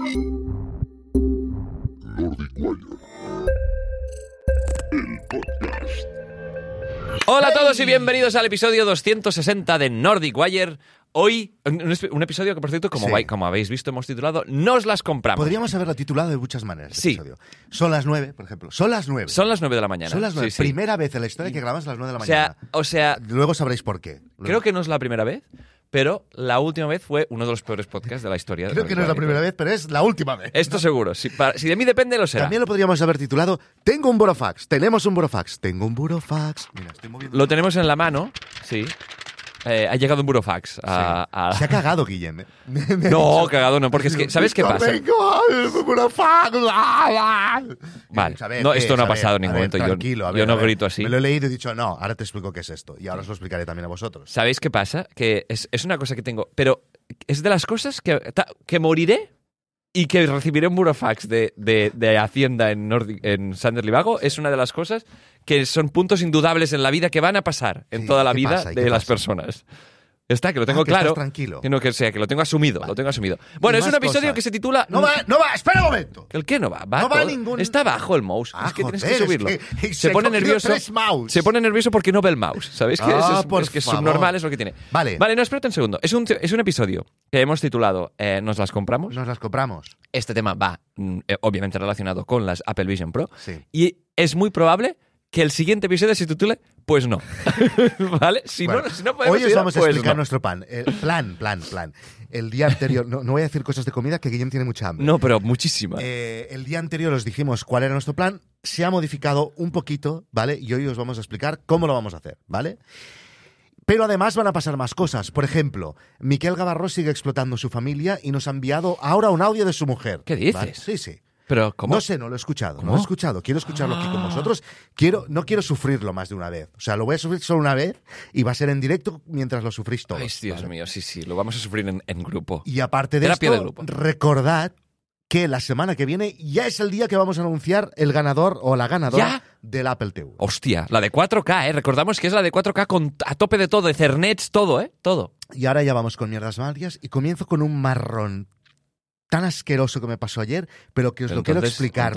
Nordic Wire, el podcast. Hola a todos y bienvenidos al episodio 260 de Nordic Wire. Hoy, un episodio que, por cierto, como habéis visto, hemos titulado Nos las compramos. Podríamos haberlo titulado de muchas maneras. Sí. Episodio. Son las 9, por ejemplo. Son las 9. Son las 9 de la mañana. Son las 9. Sí, sí. Primera vez en la historia que grabamos a las 9 de la mañana. O sea, Luego sabréis por qué. creo que no es la primera vez, pero la última vez fue uno de los peores podcasts de la historia. de Creo que Nordic no es la Wire. primera vez, pero es la última vez. Esto seguro. Si de mí depende, lo será. También lo podríamos haber titulado Tengo un burofax. Tenemos un burofax. Tengo un burofax. Mira, estoy moviendo. Lo tenemos en la mano, sí. Ha llegado un burofax. Se ha cagado, Guillem. No, cagado no, porque es que, ¿sabes qué pasa? Tengo el burofax. Vale. A ver, No, esto no ha a ver, pasado en a ningún ver, momento. Tranquilo, a ver, yo no a ver. grito así. Me lo he leído y he dicho, no, ahora te explico qué es esto. Y ahora os lo explicaré también a vosotros. ¿Sabéis qué pasa? Que es una cosa que tengo, pero es de las cosas que moriré y que recibiré un burofax de Hacienda en Sander Livago. Es una de las cosas que son puntos indudables en la vida que van a pasar en Sí, toda la ¿qué vida pasa? ¿Y de qué las pasa? personas. Está, que lo tengo Que claro. estás tranquilo. Que no, que sea, que lo tengo asumido. Vale. Lo tengo asumido. Bueno, Y es un más episodio cosas. que se titula... No va, espera un momento. ¿El qué no va? No va todo. ningún- Está bajo el mouse. Ah, es que tienes joder, que subirlo. es que se pone cogido nervioso. 3 mouse. Se pone nervioso porque no ve el mouse. ¿Sabéis que Ah, por es que es favor. subnormal, es lo que tiene? Vale. Vale, no, espérate un segundo. Es un episodio que hemos titulado ¿Nos las compramos? Nos las compramos. Este tema va, obviamente, relacionado con las Apple Vision Pro. Sí. Y es muy probable que el siguiente episodio se titule Pues no. ¿Vale? Si Bueno, no podemos hoy os ir, vamos a pues explicar no. nuestro plan. Plan. El día anterior, no voy a decir cosas de comida que Guillem tiene mucha hambre. No, pero muchísima. El día anterior os dijimos cuál era nuestro plan. Se ha modificado un poquito, ¿vale? Y hoy os vamos a explicar cómo lo vamos a hacer, ¿vale? Pero además van a pasar más cosas. Por ejemplo, Miquel Gavarró sigue explotando su familia y nos ha enviado ahora un audio de su mujer. ¿Qué dices? ¿Vale? Sí, sí. Pero, ¿cómo? No sé, no lo he escuchado. ¿Cómo? No lo he escuchado. Quiero escucharlo aquí con vosotros. No quiero sufrirlo más de una vez. O sea, lo voy a sufrir solo una vez y va a ser en directo mientras lo sufrís todos. Ay, Dios ¿vale? mío, sí, lo vamos a sufrir en grupo. Y aparte de Terapia de esto, grupo. recordad que la semana que viene ya es el día que vamos a anunciar el ganador o la ganadora ¿Ya? del Apple TV. Hostia, la de 4K, ¿eh? Recordamos que es la de 4K a tope de todo, Ethernets, todo, ¿eh? Todo. Y ahora ya vamos con mierdas varias y comienzo con un marrón tan asqueroso que me pasó ayer, pero que os lo quiero explicar.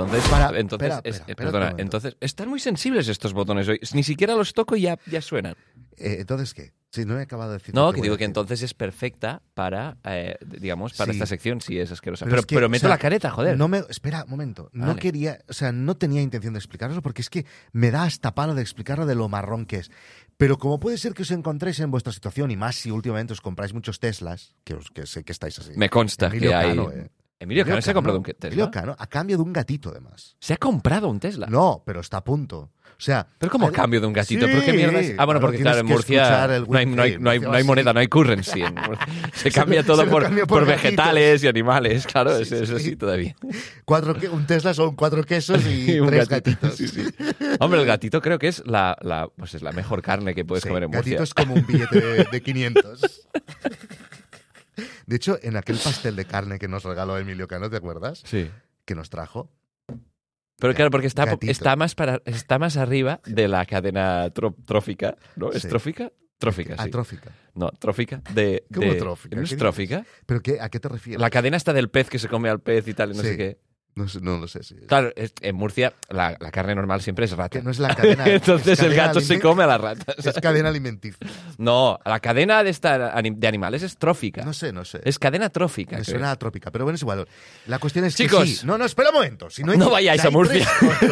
Perdona, entonces, están muy sensibles estos botones hoy. Ni siquiera los toco y ya suenan. Entonces, ¿qué? Si no he acabado de decir. No, lo que voy digo a que decir. entonces es perfecta para, digamos, para Sí. esta sección, si es asquerosa. Pero es que, Pero o meto sea, la careta, joder. Espera, un momento. No Vale. quería, o sea, no tenía intención de explicaroslo porque es que me da hasta palo de explicarlo de lo marrón que es. Pero como puede ser que os encontréis en vuestra situación, y más si últimamente os compráis muchos Teslas, que sé que estáis así. Me consta Emilio que hay... Cano, Emilio Cano se ha comprado un Tesla. Emilio Cano, a cambio de un gatito, además. Se ha comprado un Tesla. No, pero está a punto. O sea... Pero ¿cómo a cambio de un gatito? Sí. ¿Pero qué mierda es? Ah, bueno, porque tienes claro, en que Murcia escuchar el no hay Murcia moneda, así. no hay currency. En Murcia. Se cambia todo se lo cambia por por gatitos. vegetales y animales. Claro, Sí, eso sí. sí todavía. Un Tesla son 4 quesos y Un 3 gatito, gatitos. sí, sí. Hombre, el gatito creo que es pues es la mejor carne que puedes Sí, comer en Murcia. gatito es como un billete de 500. De hecho, en aquel pastel de carne que nos regaló Emilio Cano, ¿te acuerdas? Sí. Que nos trajo. Pero claro, porque Gatito. está más arriba de la cadena trófica, ¿no? ¿Es Sí. trófica? Trófica, sí. Atrófica. No, trófica ¿Cómo trófica? ¿No es ¿Qué trófica? ¿Pero a qué te refieres? La cadena está del pez que se come al pez y tal, y no Sí. sé qué. No lo sé. Sí. Claro, en Murcia la carne normal siempre es rata. Que no es la cadena. Entonces es el cadena gato se come a las ratas. Es cadena alimenticia. No, la cadena de animales es trófica. No sé. Es cadena trófica. Me creo. suena atrópica, pero bueno, es igual. La cuestión es Chicos. que sí. No, espera un momento. Si no, No vayáis a hay Murcia.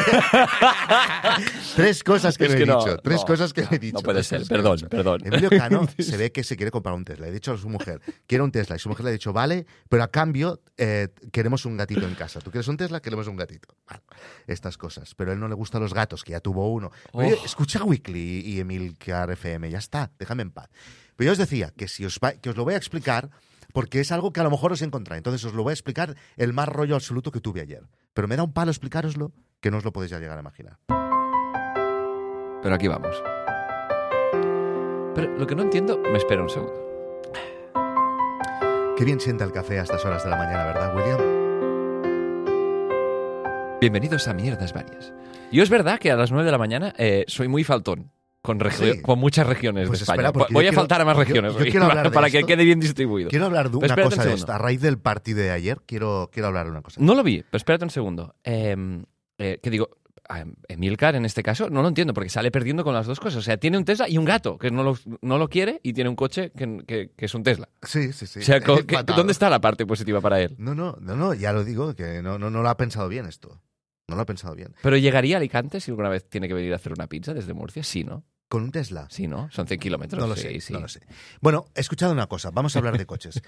Tres cosas que Es no he que no, dicho. Tres no, cosas que no he dicho. no puede Tres ser, cosas que no he dicho. perdón. Emilio Cano se ve que se quiere comprar un Tesla. Le ha dicho a su mujer, quiero un Tesla. Y su mujer le ha dicho, vale, pero a cambio queremos un gatito en casa. ¿Tú quieres un Tesla? Queremos un gatito. Vale, estas cosas. Pero a él no le gustan los gatos, que ya tuvo uno. Oye, escucha Weekly y Emilcar FM. Ya está, déjame en paz. Pero yo os decía que que os lo voy a explicar porque es algo que a lo mejor os encontráis. Entonces os lo voy a explicar el más rollo absoluto que tuve ayer. Pero me da un palo explicároslo que no os lo podéis ya llegar a imaginar. Pero aquí vamos. Pero lo que no entiendo... Me espera un segundo. Qué bien sienta el café a estas horas de la mañana, ¿verdad, William? Bienvenidos a Mierdas Varias. Yo es verdad que a las 9 de la mañana soy muy faltón. Sí. con muchas regiones Pues de España. espera, porque Voy yo a quiero- faltar a más yo regiones hoy, quiero hablar de para que esto. quede bien distribuido. Quiero hablar de Pero una espérate cosa un de segundo. esto. A raíz del partido de ayer, quiero hablar de una cosa. No lo vi, pero espérate un segundo. Que digo, Emilcar en este caso no lo entiendo porque sale perdiendo con las dos cosas. O sea, tiene un Tesla y un gato que no lo quiere y tiene un coche que es un Tesla. Sí. O sea, Fatal. ¿dónde está la parte positiva para él? No, ya lo digo, que no lo ha pensado bien esto. No lo ha pensado bien. ¿Pero llegaría a Alicante si alguna vez tiene que venir a hacer una pizza desde Murcia? Sí, ¿no? ¿Con un Tesla? Sí, ¿no? Son 100 kilómetros. No lo Sí, sé, sí. no lo sé. Bueno, he escuchado una cosa. Vamos a hablar de coches.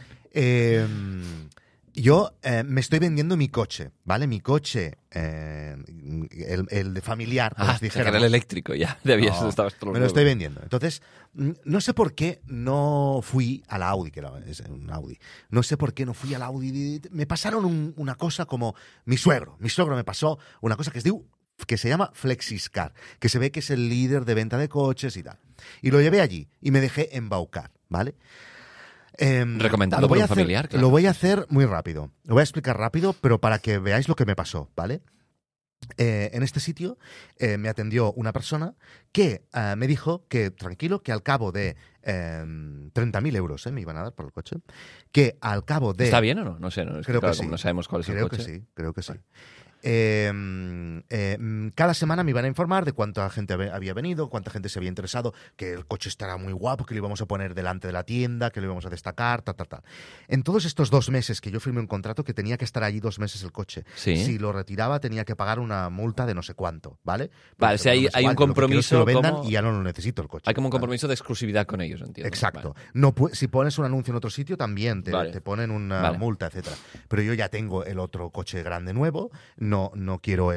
Yo me estoy vendiendo mi coche, ¿vale? Mi coche, el de familiar, como os dijéramos. el eléctrico ya. Estabas todo Me lo estoy vendiendo. Entonces, no sé por qué no fui a la Audi, que es un Audi. No sé por qué no fui a la Audi. Me pasaron una cosa como mi suegro. Mi suegro me pasó una cosa que se llama Flexiscar, que se ve que es el líder de venta de coches y tal. Y lo llevé allí y me dejé embaucar, ¿vale? Recomendado por un familiar, claro. Lo voy a hacer muy rápido. Lo voy a explicar rápido, pero para que veáis lo que me pasó, ¿vale? En este sitio me atendió una persona que me dijo que, tranquilo, que al cabo de 30.000 euros me iban a dar por el coche, que al cabo de... ¿Está bien o no? No sé, no, es Creo claro, que sí. como no sabemos cuál es el coche. Creo que sí. Cada semana me iban a informar de cuánta gente había venido, cuánta gente se había interesado, que el coche estará muy guapo, que lo íbamos a poner delante de la tienda, que lo íbamos a destacar, tal. En todos estos 2 meses que yo firmé un contrato, que tenía que estar allí 2 meses el coche. Sí. Si lo retiraba tenía que pagar una multa de no sé cuánto, ¿vale? Vale, o sea, hay un compromiso. Lo vendan como... y ya no lo necesito el coche. Hay como un ¿vale? compromiso de exclusividad con ellos, entiendo. Exacto. Vale. No, si pones un anuncio en otro sitio también Vale. te ponen una multa, etcétera. Pero yo ya tengo el otro coche grande nuevo, no quiero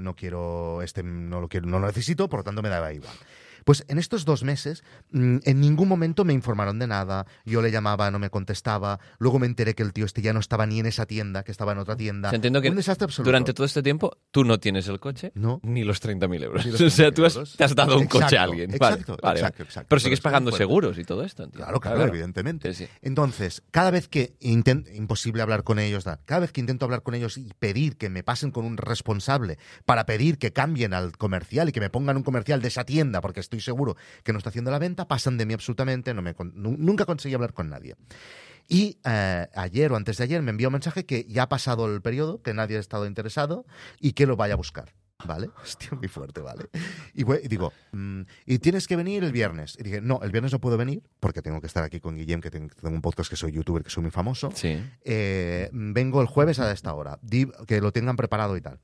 no lo necesito, por lo tanto me daba igual. Pues en estos 2 meses, en ningún momento me informaron de nada. Yo le llamaba, no me contestaba. Luego me enteré que el tío ya no estaba ni en esa tienda, que estaba en otra tienda. O sea, entiendo que un desastre absoluto. durante todo este tiempo tú no tienes el coche No. ni los 30.000 euros. Ni los O sea, 30.000 tú euros. te has dado un coche a Exacto, alguien. exacto, Vale. exacto. Pero sigues Pero pagando estoy de acuerdo. seguros y todo esto, entiendo. Claro, evidentemente. Sí. Entonces, cada vez que imposible hablar con ellos, cada vez que intento hablar con ellos y pedir que me pasen con un responsable para pedir que cambien al comercial y que me pongan un comercial de esa tienda, porque estoy seguro que no está haciendo la venta, pasan de mí absolutamente, nunca conseguí hablar con nadie. Y ayer o antes de ayer me envió un mensaje que ya ha pasado el periodo, que nadie ha estado interesado y que lo vaya a buscar. ¿Vale? Hostia, muy fuerte, ¿vale? Y digo, y tienes que venir el viernes. Y dije, no, el viernes no puedo venir porque tengo que estar aquí con Guillem, que tengo un podcast, que soy youtuber, que soy muy famoso. Sí. Vengo el jueves a esta hora. Que lo tengan preparado y tal.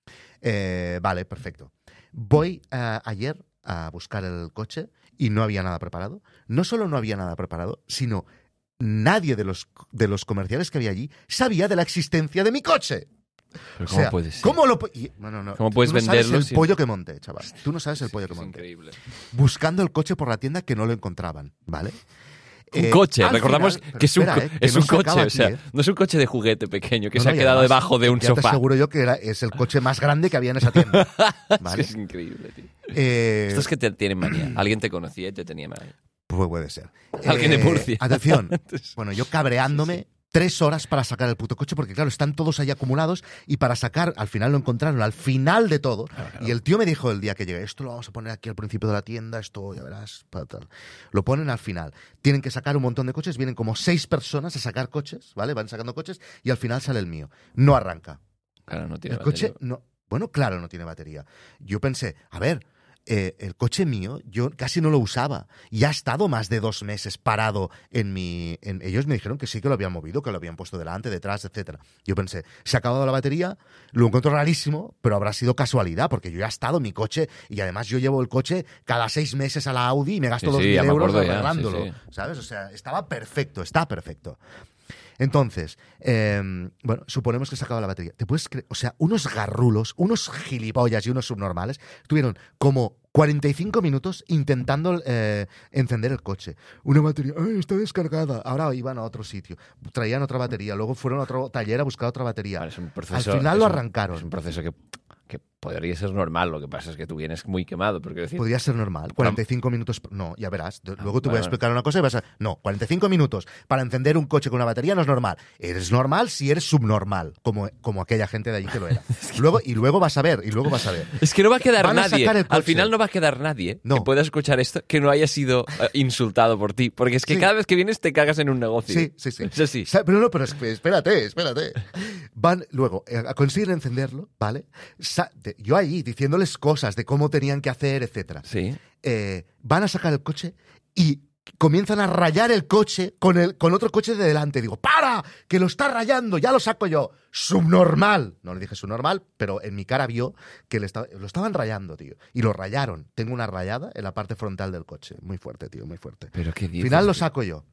Vale, perfecto. Voy ayer a buscar el coche y no había nada preparado. No solo no había nada preparado, sino nadie de los comerciales que había allí sabía de la existencia de mi coche. Pero O ¿cómo sea, puede ser? ¿cómo lo ¿Cómo puedes tú no sabes venderlo el si- pollo que monté, chaval. Tú no sabes el pollo que Es monté. increíble. Buscando el coche por la tienda que no lo encontraban, ¿vale? Un coche, al recordamos final- que es un, espera, que es no un se acaba coche, o aquí, sea, no es un coche de juguete pequeño que No, se no, ha y quedado además, debajo de un ya te sofá. aseguro yo que es el coche más grande que había en esa tienda. ¿vale? Es increíble, tío. Eh, Esto es que te tienen manía. Alguien te conocía y te tenía manía. Pues puede ser. Alguien de Murcia. Atención. Bueno, yo cabreándome 3 horas para sacar el puto coche, porque claro, están todos ahí acumulados y para sacar, al final lo encontraron, al final de todo. Claro. Y el tío me dijo el día que llegué, esto lo vamos a poner aquí al principio de la tienda, esto ya verás, tal. Lo ponen al final. Tienen que sacar un montón de coches, vienen como 6 personas a sacar coches, ¿vale? Van sacando coches y al final sale el mío. No arranca. Claro, no tiene El coche batería. no. Bueno, claro, no tiene batería. Yo pensé, a ver, el coche mío, yo casi no lo usaba. Y ha estado más de 2 meses parado ellos me dijeron que sí, que lo habían movido, que lo habían puesto delante, detrás, etcétera. Yo pensé, se ha acabado la batería, lo encuentro rarísimo, pero habrá sido casualidad, porque yo ya he estado en mi coche y además yo llevo el coche cada 6 meses a la Audi y me gasto Sí, 2.000 ya me euros acuerdo ya, arreglándolo. sí. ¿Sabes? O sea, estaba perfecto, está perfecto. Entonces, bueno, suponemos que se acaba la batería. ¿Te puedes creer? O sea, unos garrulos, unos gilipollas y unos subnormales tuvieron como 45 minutos intentando encender el coche. Una batería, ¡ay, está descargada! Ahora iban a otro sitio, traían otra batería, luego fueron a otro taller a buscar otra batería. Vale, es un proceso, Al final es lo un- arrancaron. Es un proceso que podría ser normal. Lo que pasa es que tú vienes muy quemado. Porque decir, Podría ser normal. 45 minutos... No, ya verás. Luego te voy a explicar una cosa y vas a... No, 45 minutos para encender un coche con una batería no es normal. Eres normal si eres subnormal, como aquella gente de allí que lo era. Luego vas a ver. Es que no va a quedar Van a nadie. sacar el coche. Al final no va a quedar nadie No. que pueda escuchar esto que no haya sido insultado por ti. Porque es que Sí. cada vez que vienes te cagas en un negocio. Sí. Es así. Pero espérate. Van luego a conseguir encenderlo, ¿vale? Yo ahí diciéndoles cosas de cómo tenían que hacer, etcétera. Sí. Van a sacar el coche y comienzan a rayar el coche con otro coche de delante. Digo, ¡para! ¡Que lo está rayando! ¡Ya lo saco yo! ¡Subnormal! No le dije subnormal, pero en mi cara vio que lo estaban rayando, tío. Y lo rayaron. Tengo una rayada en la parte frontal del coche. Muy fuerte, tío, muy fuerte. Pero qué Al dices, final lo tío? saco yo.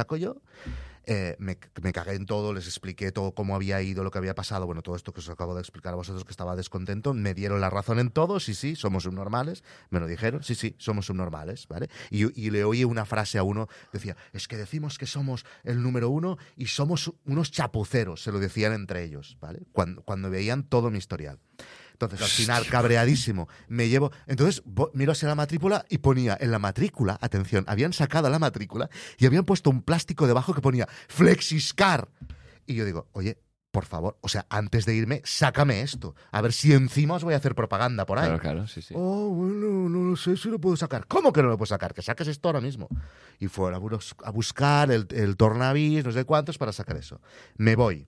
Me cagué en todo, les expliqué todo cómo había ido, lo que había pasado. Bueno, todo esto que os acabo de explicar a vosotros, que estaba descontento. Me dieron la razón en todo. Sí, somos subnormales. Me lo dijeron. Sí, somos subnormales, ¿vale? Y le oí una frase a uno. Decía, es que decimos que somos el número 1 y somos unos chapuceros. Se lo decían entre ellos, ¿vale? Cuando veían todo mi historial. Entonces, al final, cabreadísimo, me llevo... Entonces, miro hacia la matrícula y ponía en la matrícula, atención, habían sacado la matrícula y habían puesto un plástico debajo que ponía Flexiscar. Y yo digo, oye, por favor, o sea, antes de irme, sácame esto. A ver si encima os voy a hacer propaganda por ahí. Claro, sí. Oh, bueno, no lo sé si lo puedo sacar. ¿Cómo que no lo puedo sacar? Que saques esto ahora mismo. Y fueron a buscar el tornavís, no sé cuántos, para sacar eso. Me voy.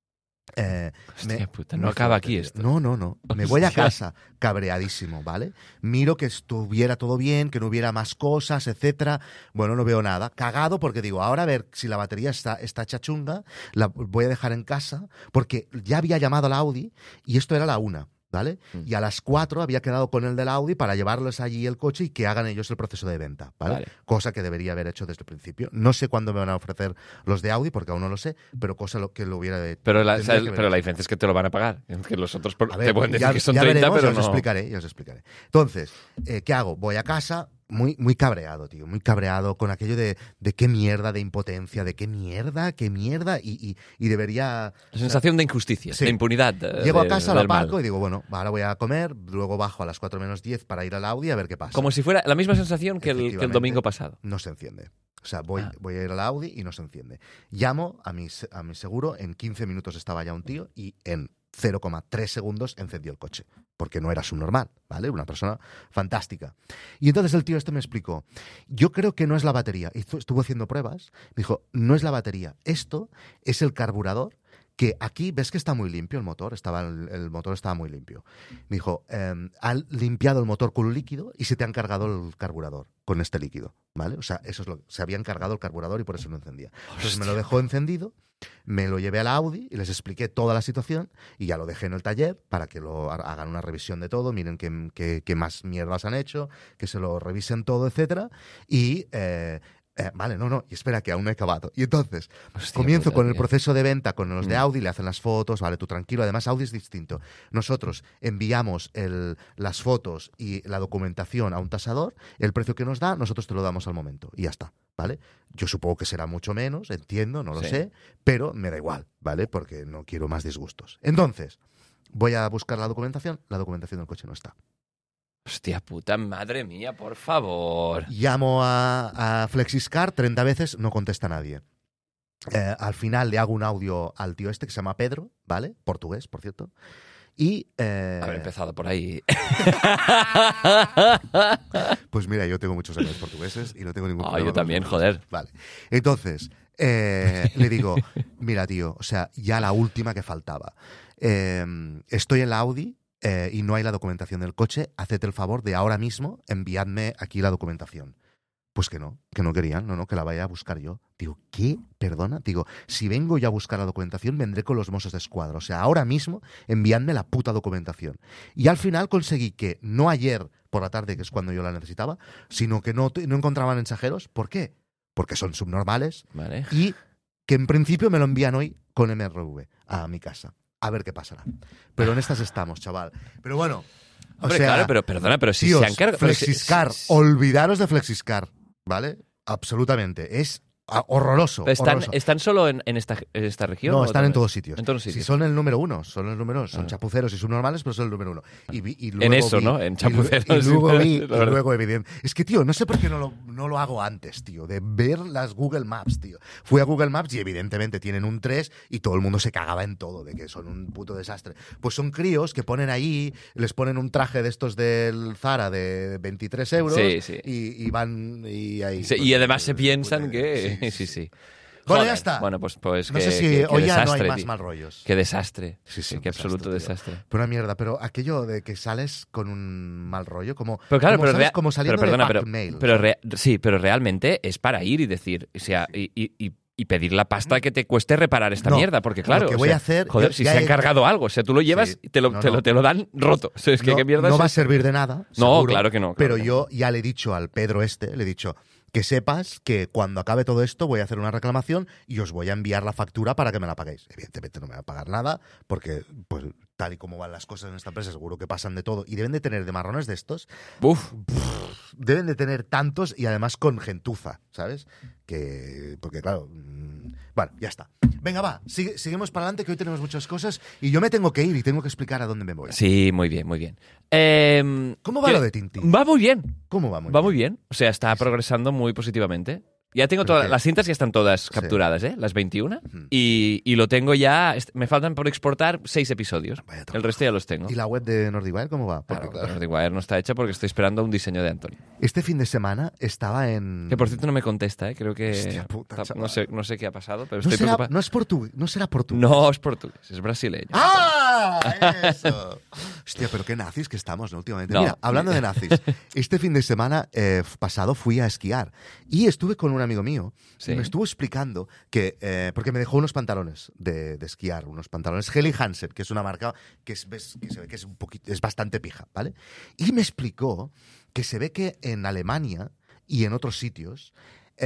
Hostia puta, no acaba aquí esto. No. Me voy a Hostia. casa cabreadísimo, ¿vale? Miro que estuviera todo bien, que no hubiera más cosas, etcétera. Bueno, no veo nada. Cagado porque digo, ahora a ver si la batería está hecha chunga, la voy a dejar en casa, porque ya había llamado al Audi y esto era la 1. ¿Vale? Y a las 4 había quedado con el del Audi para llevarles allí el coche y que hagan ellos el proceso de venta, ¿vale? Cosa que debería haber hecho desde el principio. No sé cuándo me van a ofrecer los de Audi, porque aún no lo sé, pero cosa que lo hubiera de... Pero la tendría que haber hecho. diferencia es que te lo van a pagar. Es que los otros A ver, te pueden decir ya, que son ya 30, veremos, pero ya os no... explicaré. Entonces, ¿qué hago? Voy a casa muy cabreado, tío. Muy cabreado con aquello de qué mierda, de impotencia, de qué mierda, y debería... La sensación de injusticia, Sí. de impunidad. Llego a casa, la del mal. aparco y digo, bueno, ahora voy a comer, luego bajo a las 4 menos 10 para ir al Audi a ver qué pasa. Como si fuera la misma sensación que el Efectivamente, domingo pasado. No se enciende. O sea, voy a ir al Audi y no se enciende. Llamo a mi seguro, en 15 minutos estaba ya un tío y en 0,3 segundos encendió el coche, porque no era subnormal, ¿vale? Una persona fantástica. Y entonces el tío me explicó, yo creo que no es la batería. Estuvo haciendo pruebas, me dijo, no es la batería, esto es el carburador, que aquí ves que está muy limpio el motor, el motor estaba muy limpio. Me dijo, han limpiado el motor con un líquido y se te han cargado el carburador con este líquido, ¿vale? O sea, se habían cargado el carburador y por eso no encendía. Entonces me lo dejó encendido, me lo llevé a la Audi y les expliqué toda la situación y ya lo dejé en el taller para que hagan una revisión de todo, miren qué más mierdas han hecho, que se lo revisen todo, etcétera. Y vale, y espera que aún no he acabado. Y entonces, comienzo con el proceso de venta con los de Audi, le hacen las fotos, vale, tú tranquilo. Además, Audi es distinto. Nosotros enviamos las fotos y la documentación a un tasador, el precio que nos da, nosotros te lo damos al momento. Y ya está, ¿vale? Yo supongo que será mucho menos, entiendo, no lo sé, pero me da igual, ¿vale? Porque no quiero más disgustos. Entonces, voy a buscar la documentación del coche no está. Hostia puta, madre mía, por favor. Llamo a Flexiscar 30 veces, no contesta nadie. Al final le hago un audio al tío este que se llama Pedro, ¿vale? Portugués, por cierto. Y... Haber empezado por ahí. Pues mira, yo tengo muchos amigos portugueses y no tengo ningún problema. Yo también, joder. Vale. Entonces, le digo, mira, tío, o sea, ya la última que faltaba. Estoy en la Audi y no hay la documentación del coche. Haced el favor de ahora mismo enviadme aquí la documentación. Pues que no querían, que la vaya a buscar yo. Digo, ¿qué? Perdona. Digo, si vengo yo a buscar la documentación, vendré con los Mossos de Escuadra. O sea, ahora mismo enviadme la puta documentación. Y al final conseguí que, no ayer por la tarde, que es cuando yo la necesitaba, sino que no encontraban mensajeros. ¿Por qué? Porque son subnormales. Vale. Y que en principio me lo envían hoy con MRV a mi casa. A ver qué pasará. Pero en estas estamos, chaval. Pero bueno... Hombre, claro, pero perdona, pero si tíos, se han cargado... Flexiscar, olvidaros de Flexiscar, ¿vale? Absolutamente. Es Horroroso. Pero horroroso. ¿están solo en esta región? No, ¿o están en también? todos sitios. En todos Si sitios. son el número uno, son chapuceros y subnormales, pero son el número uno. Y luego En eso, vi- ¿no? En y chapuceros. luego vi, y La verdad. luego evidente. Es que, tío, no sé por qué no lo hago antes, tío, de ver las Google Maps, tío. Fui a Google Maps y evidentemente tienen un 3 y todo el mundo se cagaba en todo, de que son un puto desastre. Pues son críos que ponen ahí, les ponen un traje de estos del Zara de 23 euros Sí, sí. y van y ahí. Sí, pues, y además se piensan puta- que... Sí. Bueno, Joder. ya está. Bueno, pues No que, sé si que hoy ya no desastre, hay más tío. mal rollos. Qué desastre. Sí, Qué absoluto tío. desastre. Pero una mierda, pero aquello de que sales con un mal rollo, como, Pero claro, como, pero, ¿sabes? Como saliendo pero perdona, de pero, Backmail. sí, pero realmente es para ir y decir, o sea, y pedir la pasta que te cueste reparar esta No, mierda, porque lo claro, que o voy sea, a hacer, joder, yo si ya se ha he- encargado algo, o sea, tú lo llevas Sí. y te lo dan roto. O sea, es que no, qué mierda no es va a esta? servir de nada. No, seguro, claro que no. Pero claro que yo ya le he dicho al Pedro le he dicho que sepas que cuando acabe todo esto voy a hacer una reclamación y os voy a enviar la factura para que me la paguéis. Evidentemente no me va a pagar nada porque, pues, tal y como van las cosas en esta empresa, seguro que pasan de todo y deben de tener de marrones de estos. no. Uf, Deben de tener tantos y además con gentuza, ¿sabes? Porque claro, bueno, ya está. Venga, va, seguimos para adelante que hoy tenemos muchas cosas y yo me tengo que ir y tengo que explicar a dónde me voy. sí, muy bien, muy bien. ¿Cómo va lo de Tintín? Va muy bien. ¿Cómo va? Va muy bien. O sea, está progresando muy positivamente. Ya tengo ¿Pero todas qué? las cintas, ya están todas Sí. capturadas, ¿eh? Las 21. Ujú. Y lo tengo ya. Me faltan por exportar 6 episodios. Vaya trabajo. El resto ya los tengo. ¿Y la web de Nordicwire cómo va? Porque, Claro, claro, Nordic Wire no está hecha porque estoy esperando un diseño de Antonio. este fin de semana estaba en... Que por cierto no me contesta, ¿eh? Creo que. Hostia puta, no chaval. sé qué ha pasado, pero no, estoy preocupado. no será portugués. No es portugués, es brasileño. ¡Ah! Eso. Hostia, pero qué nazis que estamos, ¿no? Últimamente. No. Mira, hablando de nazis, este fin de semana pasado fui a esquiar y estuve con un amigo mío Sí. y me estuvo explicando que, porque me dejó unos pantalones de esquiar, unos pantalones Helly Hansen, que es una marca que se ve que es un poquito, es bastante pija, ¿vale? Y me explicó que se ve que en Alemania y en otros sitios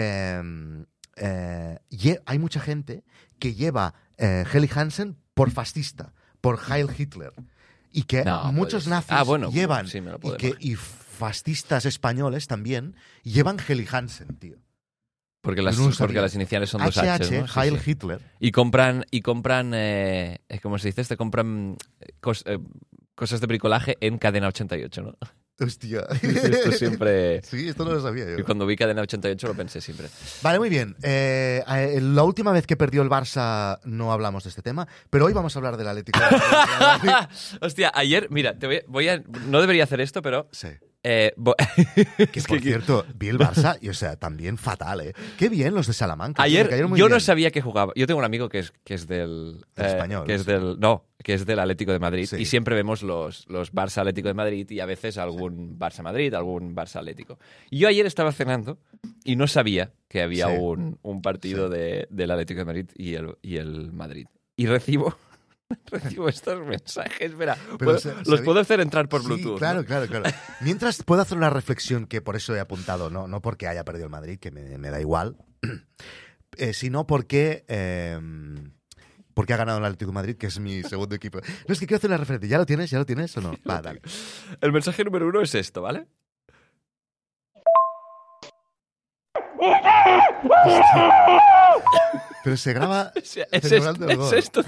hay mucha gente que lleva Helly Hansen por fascista, por Heil Hitler. Y que No, muchos puede ser. nazis Bueno, llevan, sí, me lo y, puedo que, imaginar. y fascistas españoles también, llevan Helly Hansen, tío. Porque Yo no lo sabía. porque las iniciales son dos H's, HH, ¿no? Sí, Heil sí. Hitler. Y compran, ¿cómo se dice? Compran cosas de bricolaje en Cadena 88, ¿no? Hostia. Esto siempre... Sí, esto no lo sabía yo. Y cuando vi Cadena 88 lo pensé siempre. Vale, muy bien. La última vez que perdió el Barça no hablamos de este tema, pero hoy vamos a hablar del Atlético. Hostia, ayer, mira, no debería hacer esto, pero... Sí. eh, vo- Que es por que- cierto, vi el Barça y, o sea, también fatal, ¿eh? Qué bien los de Salamanca. tío, me Ayer cayeron muy yo bien. no sabía que jugaba. Yo tengo un amigo que es del... Del Español, que es sí. que es del Atlético de Madrid. Sí. Y siempre vemos los Barça Atlético de Madrid y a veces algún Barça Madrid, algún Barça Atlético. Y yo ayer estaba cenando y no sabía que había Sí. un partido del Atlético de Madrid y el Madrid. Y recibo estos mensajes. Espera, Pero los ¿sabéis? puedo hacer entrar por Sí, Bluetooth. claro, ¿no? claro. Mientras puedo hacer una reflexión que por eso he apuntado, no porque haya perdido el Madrid, que me da igual, sino porque ha ganado el Atlético de Madrid, que es mi segundo equipo. No, es que quiero hacer una referencia. ¿Ya lo tienes o no? Va, dale. El mensaje número 1 es esto, ¿vale? Pero se graba O sea, es celebrando el esto. gol. Es esto.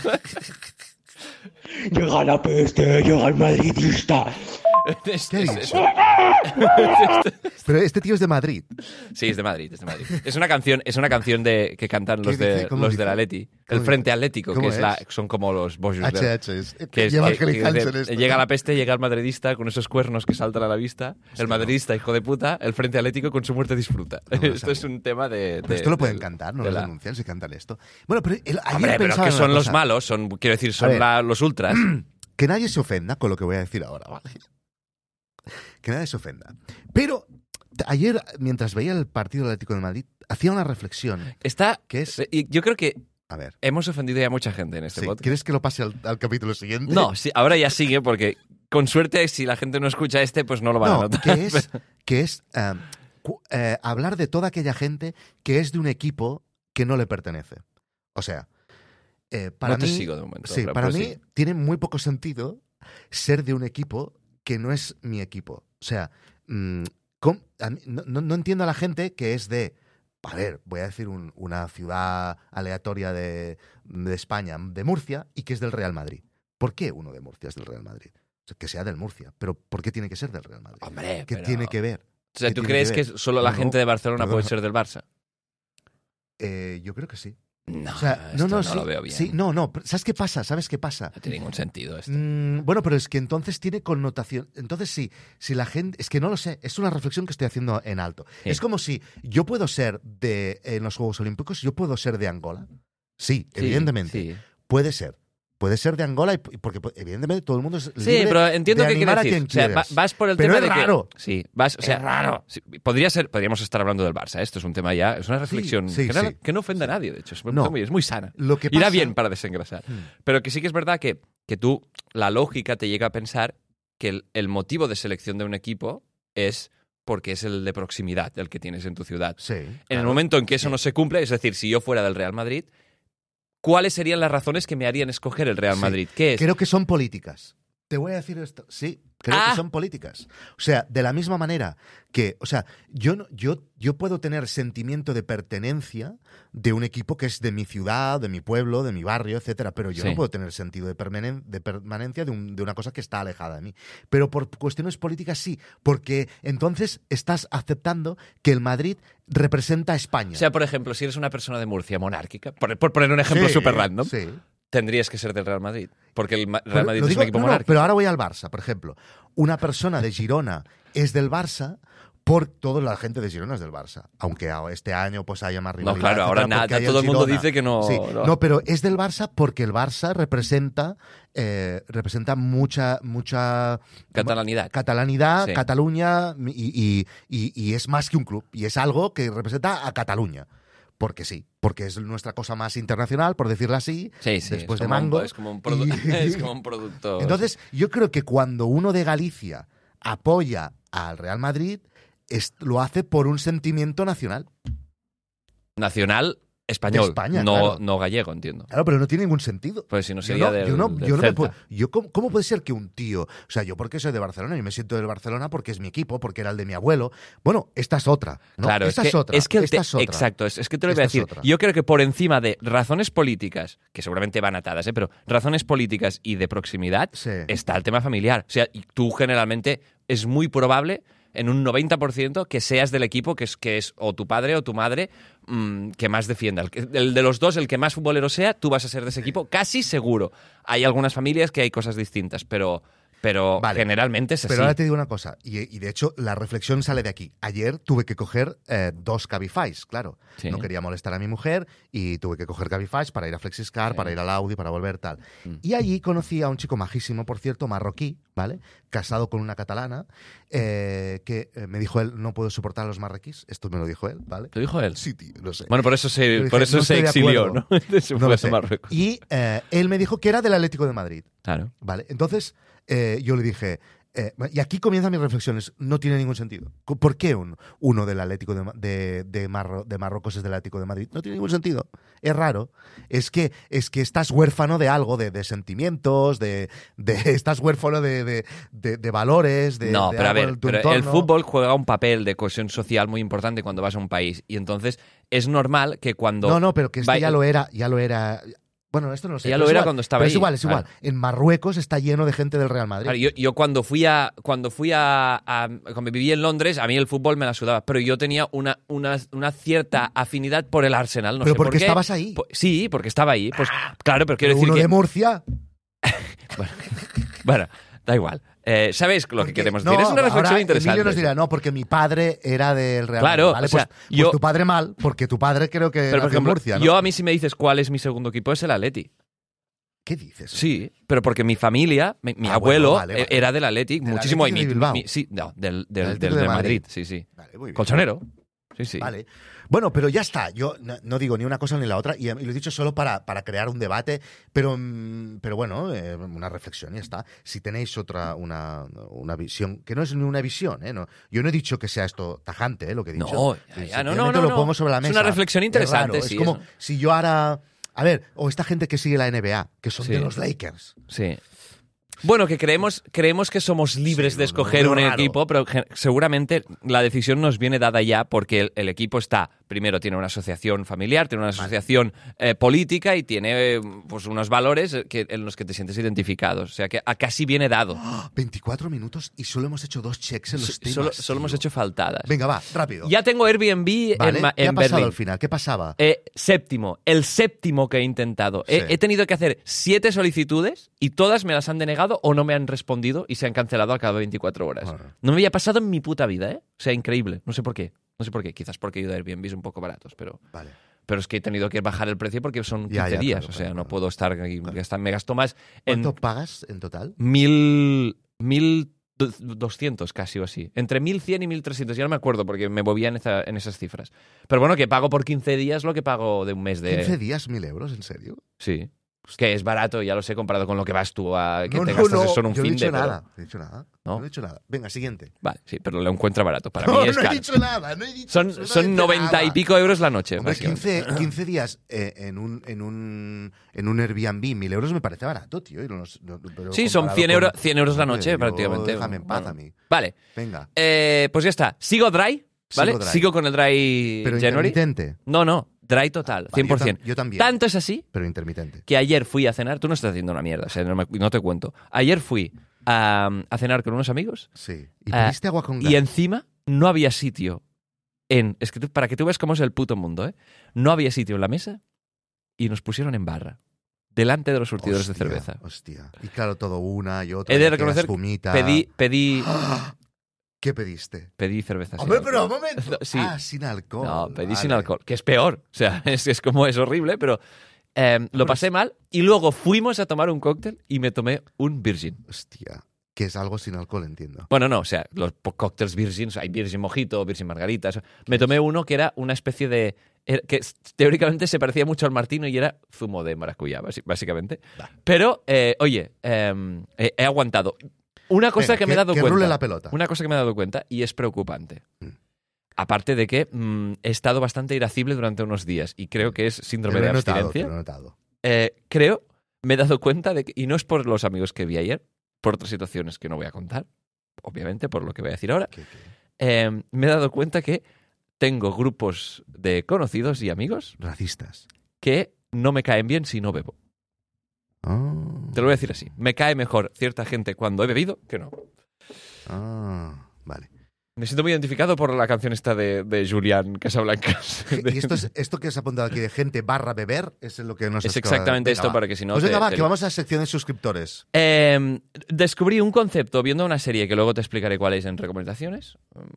Llega la peste, llega el madridista. ¿Qué ha dicho? Pero este tío es de Madrid. Sí, es de Madrid, es de Madrid. Es una canción que cantan ¿Qué dice? ¿Cómo los dice? del Atleti. ¿Cómo El dice? Frente Atlético, ¿Cómo que es? son como los bojos HH. que Lleva Helly Hansen dice, esto. llega la peste, llega el madridista con esos cuernos que saltan a la vista. El madridista, hijo de puta, el Frente Atlético con su muerte disfruta. No lo Esto es sabía. un tema de... Pero esto lo pueden cantar, no de lo la- denuncian si cantan esto. Bueno, pero ayer Hombre, pero pensaba que en una son los cosa. malos, quiero decir, son A ver. los ultras. Que nadie se ofenda con lo que voy a decir ahora, ¿vale? Que nadie se ofenda. Pero ayer, mientras veía el partido del Atlético de Madrid, hacía una reflexión Está... que es... y yo creo que A ver, hemos ofendido ya a mucha gente en este sí, podcast. ¿quieres que lo pase al capítulo siguiente? No, sí, ahora ya sigue porque con suerte si la gente no escucha pues no lo van a No, notar. que es hablar de toda aquella gente que es de un equipo que no le pertenece. O sea, para No te mí, sigo de momento, sí, pero para pues mí sí. tiene muy poco sentido ser de un equipo que no es mi equipo. O sea, no entiendo a la gente que es de a ver, voy a decir una ciudad aleatoria de España, de Murcia, y que es del Real Madrid. ¿Por qué uno de Murcia es del Real Madrid? O sea, que sea del Murcia, pero ¿por qué tiene que ser del Real Madrid? Hombre, ¿Qué pero- tiene que ver? O sea, ¿Qué ¿tú tiene crees que que ver? solo la No, gente de Barcelona perdona. puede ser del Barça? Yo creo que sí. No, O sea, esto no sí, lo veo bien. Sí, no. ¿Sabes qué pasa? ¿Sabes qué pasa? No tiene ningún sentido esto. Bueno, pero es que entonces tiene connotación. Entonces sí, si la gente... Es que no lo sé, es una reflexión que estoy haciendo en alto. Sí. Es como si yo puedo ser en los Juegos Olímpicos, yo puedo ser de Angola. Sí, Sí, evidentemente. sí. Puede ser. Puede ser de Angola porque evidentemente todo el mundo es Sí, libre pero entiendo de qué quiere animar a decir. quien O sea, quieras. vas por el Pero tema es de que... raro. Sí, vas... O sea, Es raro. sí, podríamos estar hablando del Barça. Esto es un tema ya... Es una reflexión sí, que, sí. que no ofende a nadie, de hecho. No. Es muy sana. Lo que Irá pasa- bien para desengrasar. Pero que sí que es verdad que tú, la lógica te llega a pensar que el motivo de selección de un equipo es porque es el de proximidad, el que tienes en tu ciudad. Sí. En el claro. momento en que eso Sí. no se cumple, es decir, si yo fuera del Real Madrid, ¿cuáles serían las razones que me harían escoger el Real Sí. Madrid? ¿Qué es? Creo que son políticas. Te voy a decir esto. Sí, creo que son políticas. O sea, de la misma manera que, o sea, yo puedo tener sentimiento de pertenencia de un equipo que es de mi ciudad, de mi pueblo, de mi barrio, etcétera, pero yo Sí. no puedo tener sentido de permanencia de una cosa que está alejada de mí. Pero por cuestiones políticas sí, porque entonces estás aceptando que el Madrid representa a España. O sea, por ejemplo, si eres una persona de Murcia monárquica, por poner un ejemplo Sí, súper random, Sí. tendrías que ser del Real Madrid. Porque el Real Pero Madrid lo es digo- un equipo no, monárquico. pero ahora voy al Barça, por ejemplo. Una persona de Girona es del Barça por toda la gente de Girona es del Barça. Aunque este año pues haya más rivalidad. claro, ahora etcétera, nada, porque hay todo el mundo Girona. dice que no- Sí. no. No, pero es del Barça porque el Barça representa mucha Catalanidad. catalanidad, Sí. Cataluña y es más que un club. Y es algo que representa a Cataluña. Porque sí, porque es nuestra cosa más internacional, por decirlo así, Sí, sí. después es de como Mango. es como un, y- es como un producto... Entonces, yo creo que cuando uno de Galicia apoya al Real Madrid, lo hace por un sentimiento nacional. nacional español, De España, no, claro. no gallego, entiendo. Claro, pero no tiene ningún sentido. Pues si no Yo sería no- del, yo no- del yo no me Celta. puedo- ¿cómo puede ser que un tío, o sea, yo porque soy de Barcelona, yo me siento del Barcelona porque es mi equipo, porque era el de mi abuelo. Bueno, esta es otra, ¿no? Claro, esta es que, otra. es que el esta es otra. exacto, es que te lo voy a Esta es decir. otra. Yo creo que por encima de razones políticas, que seguramente van atadas, pero razones políticas y de proximidad, Sí. está el tema familiar. O sea, y tú generalmente es muy probable en un 90% que seas del equipo que es o tu padre o tu madre que más defienda. El de los dos, el que más futbolero sea, tú vas a ser de ese equipo, casi seguro. Hay algunas familias que hay cosas distintas, pero Vale. generalmente es así. Pero ahora te digo una cosa, y de hecho la reflexión sale de aquí. Ayer tuve que coger 2 Cabifys, claro. Sí. No quería molestar a mi mujer y tuve que coger Cabifys para ir a Flexiscar, Sí. para ir al Audi, para volver tal. Y allí conocí a un chico majísimo, por cierto, marroquí, ¿vale? Casado con una catalana, que me dijo él, no puedo soportar a los marroquíes. Esto me lo dijo él, ¿vale? ¿Te dijo él? Sí, tío, no sé. Bueno, por eso Yo se, dije, por eso no se estoy de exilió, acuerdo. ¿no? Se No fue lo a sé. Marruecos. Y él me dijo que era del Atlético de Madrid. Claro. Vale, entonces yo le dije, y aquí comienzan mis reflexiones, no tiene ningún sentido. ¿Por qué uno del Atlético de Marruecos es del Atlético de Madrid? No tiene ningún sentido. Es raro. Es que estás huérfano de algo, de sentimientos, estás huérfano de valores, No, de pero a algo ver, en tu pero el entorno. fútbol juega un papel de cohesión social muy importante cuando vas a un país. Y entonces es normal que cuando... No, pero que vaya- ya lo era. Bueno, esto no lo sé. Ya pero lo es era igual, cuando estaba pero ahí. es igual, es igual. Claro. En Marruecos está lleno de gente del Real Madrid. Claro, yo cuando viví en Londres, a mí el fútbol me la sudaba, pero yo tenía una cierta afinidad por el Arsenal, no Pero sé por porque qué. estabas ahí. Sí, porque estaba ahí. Pues claro, pero quiero Pero decir uno que... de Murcia. Bueno, da igual. ¿Sabéis lo que Porque- queremos no, decir? Es una reflexión ahora interesante. Emilio nos dirá, no, porque mi padre era del Real Claro, Madrid. ¿Vale? o sea, pues yo- tu padre mal, porque tu padre creo que Pero, era por de ejemplo, Murcia, ¿no? yo a mí si me dices cuál es mi segundo equipo es el Atleti. ¿Qué dices? Sí, pero porque mi familia, mi Ah, abuelo, bueno, vale. era del Athletic, ¿Del muchísimo. Athletic de Bilbao? Sí, no, del Atlético de de Madrid. Madrid. Sí, sí. Vale, muy bien. Colchonero. Sí, sí. Vale. Bueno, pero ya está. Yo no digo ni una cosa ni la otra y lo he dicho solo para crear un debate, pero bueno, una reflexión y ya está. Si tenéis una visión, que no es ni una visión, ¿eh? No, yo no he dicho que sea esto tajante, lo que he dicho. No, ya, no, Sencillamente lo pongo sobre la Es mesa. una reflexión interesante, Es raro. sí, Es como eso. si yo ahora... A ver, o esta gente que sigue la NBA, que son Sí. de los Lakers. Sí. Bueno, que creemos que somos libres Sí, de no, escoger no, un raro. equipo, pero seguramente la decisión nos viene dada ya porque el equipo está primero tiene una asociación familiar, tiene una asociación política y tiene pues unos valores en los que te sientes identificado. O sea que casi viene dado. 24 minutos y solo hemos hecho 2 checks en los temas. Solo hemos hecho faltadas. Venga, va, rápido. Ya tengo Airbnb Vale, ¿qué en ha pasado Berlín. al final? ¿Qué pasaba? El séptimo que he intentado. Sí. He tenido que hacer 7 solicitudes y todas me las han denegado o no me han respondido y se han cancelado al cabo de 24 horas. Bueno. No me había pasado en mi puta vida, ¿eh? O sea, increíble. No sé por qué. Quizás porque he ido a Airbnb un poco baratos, pero Vale. es que he tenido que bajar el precio porque son 15 Ya, días. claro, O sea, claro, no claro. puedo estar aquí. Me gasto más en ¿Cuánto pagas en total? 1.200 casi o así. Entre 1.100 y 1.300. Ya no me acuerdo porque me movía en esas cifras. Pero bueno, que pago por 15 días lo que pago de un mes de... 15 días, 1.000 euros, ¿en serio? Sí. Que es barato, ya lo sé, comparado con lo que vas tú a... Que no, te no, gastas no, eso en un yo no he fin dicho de... nada. No he dicho nada. ¿No? No he dicho nada. Venga, siguiente. Vale, sí, pero lo encuentro barato. Para No, mí es no he caro. dicho nada. No he dicho Son absolutamente 90 y nada. pico euros la noche. Hombre, básicamente. 15 días en un Airbnb, 1.000 euros me parece barato, tío. Pero Sí, son comparado 100 euros la noche Yo, prácticamente. Déjame en paz Bueno. a mí. Vale, Venga. pues ya está. Sigo dry, ¿vale? Sigo dry. Sigo con el dry Pero January. intermitente. No, dry total, Vale, 100%. yo también. Tanto es así Pero intermitente. que ayer fui a cenar. Tú no estás haciendo una mierda, o sea, no te cuento. Ayer fui a cenar con unos amigos Sí. ¿Y pediste agua con gas? y encima no había sitio es que para que tú veas cómo es el puto mundo, ¿eh? No había sitio en la mesa y nos pusieron en barra, delante de los surtidores de cerveza. Hostia. Y claro, todo una y otra. He de y queda reconocer, espumita. pedí ¿Qué pediste? cerveza. sin Hombre, alcohol. pero un momento. Sí. Sin alcohol. No, pedí sin Vale. alcohol, que es peor. O sea, es como es horrible, pero lo pasé mal. Y luego fuimos a tomar un cóctel y me tomé un Virgin. Hostia. Que es algo sin alcohol, entiendo. Bueno, no, o sea, los cócteles Virgin, hay Virgin Mojito, Virgin Margarita. Eso. Me tomé uno que era una especie de... que teóricamente se parecía mucho al Martino y era zumo de maracuyá, básicamente. Pero, oye, he aguantado. Una cosa Venga, que me he dado cuenta. rule la pelota. Una cosa que me he dado cuenta y es preocupante. Mm. Aparte de que he estado bastante irascible durante unos días y creo que es síndrome Te de lo he notado, abstinencia. te lo he notado. Me he dado cuenta de que, y no es por los amigos que vi ayer, por otras situaciones que no voy a contar, obviamente, por lo que voy a decir ahora, ¿Qué? me he dado cuenta que tengo grupos de conocidos y amigos Racistas. que no me caen bien si no bebo. Te lo voy a decir así. Me cae mejor cierta gente cuando he bebido que no. Vale. Me siento muy identificado por la canción esta de Julián Casablancas. Y esto que has apuntado aquí de gente barra beber es lo que nos Es has exactamente Venga, esto va. para que si no... Pues venga, te- va, te- que vamos a la sección de suscriptores. Descubrí un concepto viendo una serie que luego te explicaré cuál es en recomendaciones.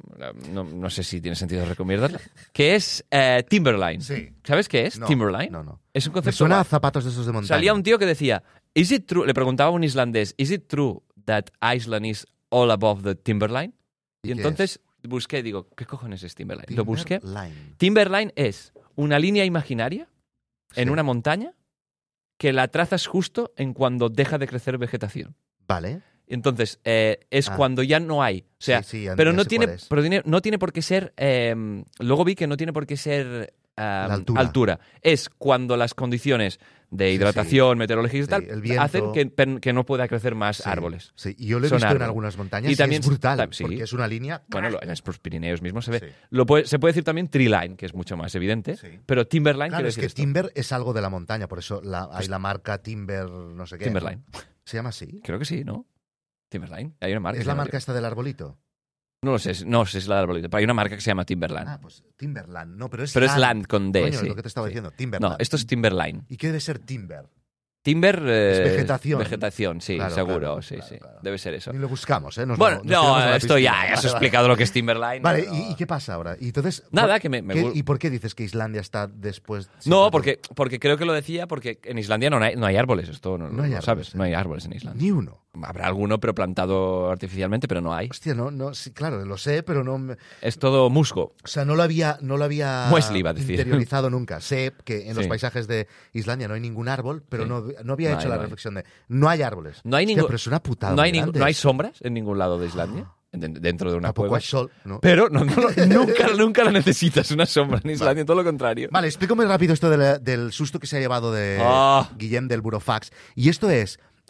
No sé si tiene sentido recomendarla. Que es Timberline. Sí. ¿Sabes qué es? No, Timberline. No. Es un Me concepto... suena a zapatos de esos de montaña. Salía un tío que decía, ¿Is it true? Le preguntaba a un islandés, ¿Is it true that Iceland is all above the Timberline? Y ¿Qué entonces busqué y digo, ¿qué cojones es Timberline? Lo busqué. Timberline. Timberline es una línea imaginaria en Sí. una montaña que la trazas justo en cuando deja de crecer vegetación. Vale. Entonces, es cuando ya no hay. O sea, Sí, ya- pero ya no sé tiene, cuál es. pero no tiene por qué ser... luego vi que no tiene por qué ser altura. Es cuando las condiciones de hidratación, meteorológicas y Sí, tal, el viento. hacen que no pueda crecer más Sí, árboles. Sí, y yo lo he Son visto en árboles. algunas montañas Y también es brutal, sí. porque es una línea... Bueno, en los Pirineos mismos se ve. Sí. Se puede decir también tree line, que es mucho más evidente, Sí. pero Timberline Claro, quiere es decir que esto. Timber es algo de la montaña, por eso hay la marca Timber no sé qué. Timberline. ¿no? ¿Se llama así? Creo que sí, ¿no? Timberline. Hay una marca. ¿Es que la se llama marca esta del arbolito? No lo sé, no sé si es la del arbolito, pero hay una marca que se llama Timberland. Ah, pues Timberland. No, pero es pero land. es land con D, Coño, sí. lo que te estaba Sí. diciendo, Timberland. No, esto es Timberline. ¿Y qué debe ser Timber? Timber Es vegetación. Vegetación, sí, Claro, seguro, claro, sí, claro, sí. claro. Debe ser eso. Ni lo buscamos, ¿eh? Nos Bueno, vamos- nos tiramos a no, la esto piscina. ya se ha Vale, explicado lo que es Timberline. Vale, pero- ¿y qué pasa ahora? Y entonces, Nada, que me gu- ¿y por qué dices que Islandia está después? No, porque creo que lo decía porque en Islandia no hay árboles, esto no No hay lo árboles, sabes, ¿eh? no hay árboles en Islandia. Ni uno. Habrá alguno, pero plantado artificialmente, pero no hay. Hostia, no, sí, claro, lo sé, pero no... Es todo musgo. O sea, no lo había Muesli, iba a decir. interiorizado nunca. Sé que en los Sí. paisajes de Islandia no hay ningún árbol, pero Sí. no había No hecho hay, la no hay. reflexión de no hay árboles. No hay Hostia, ningún- pero es una putada. No hay, muy grande no hay eso. sombras en ningún lado de Islandia, dentro de una Tampoco cueva. hay sol, ¿no? Pero nunca la necesitas, una sombra en Islandia, todo lo contrario. Vale, explícame rápido esto del susto que se ha llevado de Ah. Guillem del Burofax. Y esto es,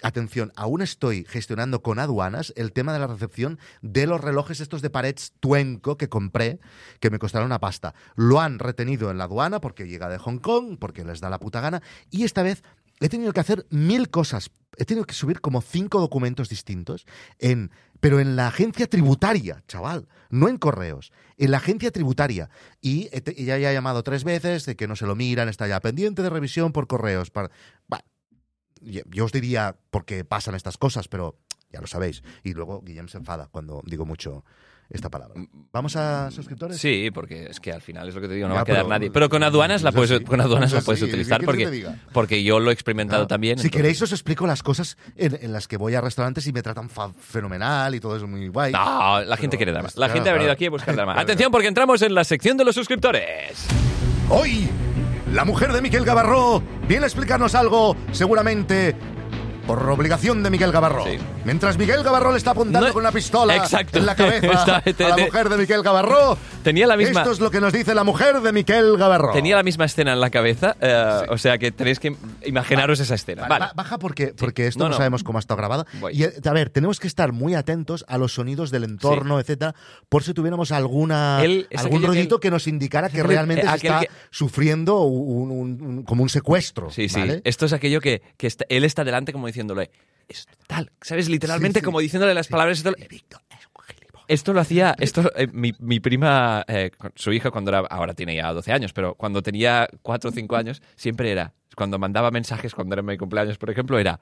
atención, aún estoy gestionando con aduanas el tema de la recepción de los relojes estos de Parets Tuenco que compré, que me costaron una pasta. Lo han retenido en la aduana porque llega de Hong Kong, porque les da la puta gana, y esta vez he tenido que hacer 1000 cosas. He tenido que subir como 5 documentos distintos, pero en la agencia tributaria, chaval, no en correos, en la agencia tributaria. Y ella ya ha llamado 3 veces, de que no se lo miran, está ya pendiente de revisión por correos. Bueno, yo os diría por qué pasan estas cosas, pero ya lo sabéis. Y luego Guillem se enfada cuando digo mucho esta palabra. ¿Vamos a suscriptores? Sí, porque es que al final es lo que te digo, no Ya, va a quedar pero- nadie. Pero con aduanas la puedes, sí. con aduanas Eso la puedes sí, utilizar ¿qué quieres que te diga? porque yo lo he experimentado Ah, también. Si queréis os explico las cosas en las que voy a restaurantes y me tratan fenomenal y todo eso muy guay. No, la gente quiere drama. La Claro, gente ha venido claro. aquí a buscar drama. Claro, Atención, porque entramos en la sección de los suscriptores. Hoy, la mujer de Miquel Gavarró viene a explicarnos algo, seguramente por obligación de Miquel Gavarró. Sí. Mientras Miquel Gavarró le está apuntando No- con una pistola Exacto. en la cabeza a la mujer de Miquel Gavarró, Tenía la misma- esto es lo que nos dice la mujer de Miquel Gavarró. Tenía la misma escena en la cabeza, o sea que tenéis que imaginaros esa escena. Vale. Baja porque esto No, no, no. sabemos cómo ha estado grabado. Voy. Y, a ver, tenemos que estar muy atentos a los sonidos del entorno, etcétera, por si tuviéramos algún Él es aquello rollito que- que nos indicara que realmente se aquel está que- sufriendo como un secuestro. Sí, sí. ¿vale? Esto es aquello que él está delante como diciéndole, es tal, ¿sabes? Literalmente Sí, sí. como diciéndole las palabras. Esto lo hacía, mi prima, su hija cuando era, ahora tiene ya 12 años, pero cuando tenía 4 o 5 años, siempre era, cuando mandaba mensajes, cuando era mi cumpleaños, por ejemplo, era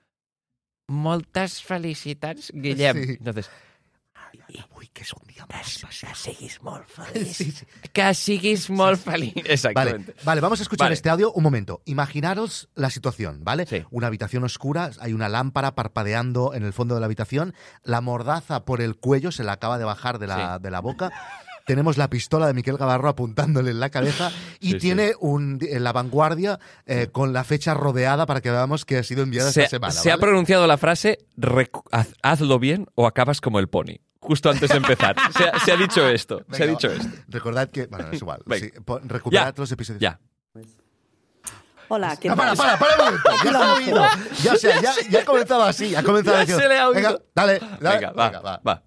moltes felicitats, Guillem. Sí. Entonces, Uy, que es un día más. que siguis molt feliç. Sí, sí. Que siguis molt feliç. Exactamente. Vale, vamos a escuchar Vale. este audio un momento. Imaginaros la situación, ¿vale? Sí. Una habitación oscura, hay una lámpara parpadeando en el fondo de la habitación, la mordaza por el cuello se la acaba de bajar de la boca. Tenemos la pistola de Miquel Gavarró apuntándole en la cabeza y Sí, tiene en la vanguardia con la fecha rodeada para que veamos que ha sido enviada esta semana. Se ha ¿vale? pronunciado la frase hazlo bien o acabas como el pony. Justo antes de empezar. Se ha dicho esto. Se ha Venga, dicho va. esto. Recordad que... Bueno, es igual. Venga. Sí, recuperad Ya. los episodios. Ya. Hola, ¿qué Ah, tal? para un momento. Ya se ha oído. Ya, sea, ya ha comenzado así. Ha comenzado Ya diciendo, se le ha oído. Venga, dale. Venga, va.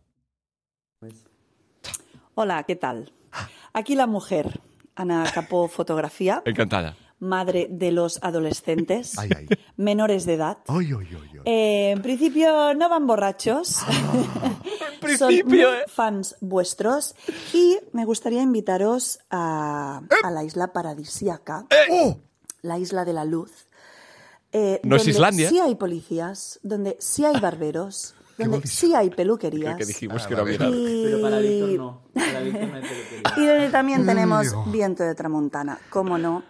Hola, ¿qué tal? Aquí la mujer, Ana Capó Fotografía, Encantada. madre de los adolescentes, Ay, ay. menores de edad. Ay, ay, ay, ay. En principio no van borrachos. En principio, Son muy fans vuestros y me gustaría invitaros a la isla paradisíaca, ¡Oh! la isla de la luz. No es donde Islandia. sí hay policías, donde sí hay barberos, donde sí hay peluquerías. Que dijimos que no había nada. Pero para Víctor no. Para Víctor no hay peluquería. Y donde también tenemos Dios. viento de tramontana, cómo no.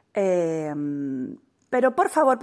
Pero por favor,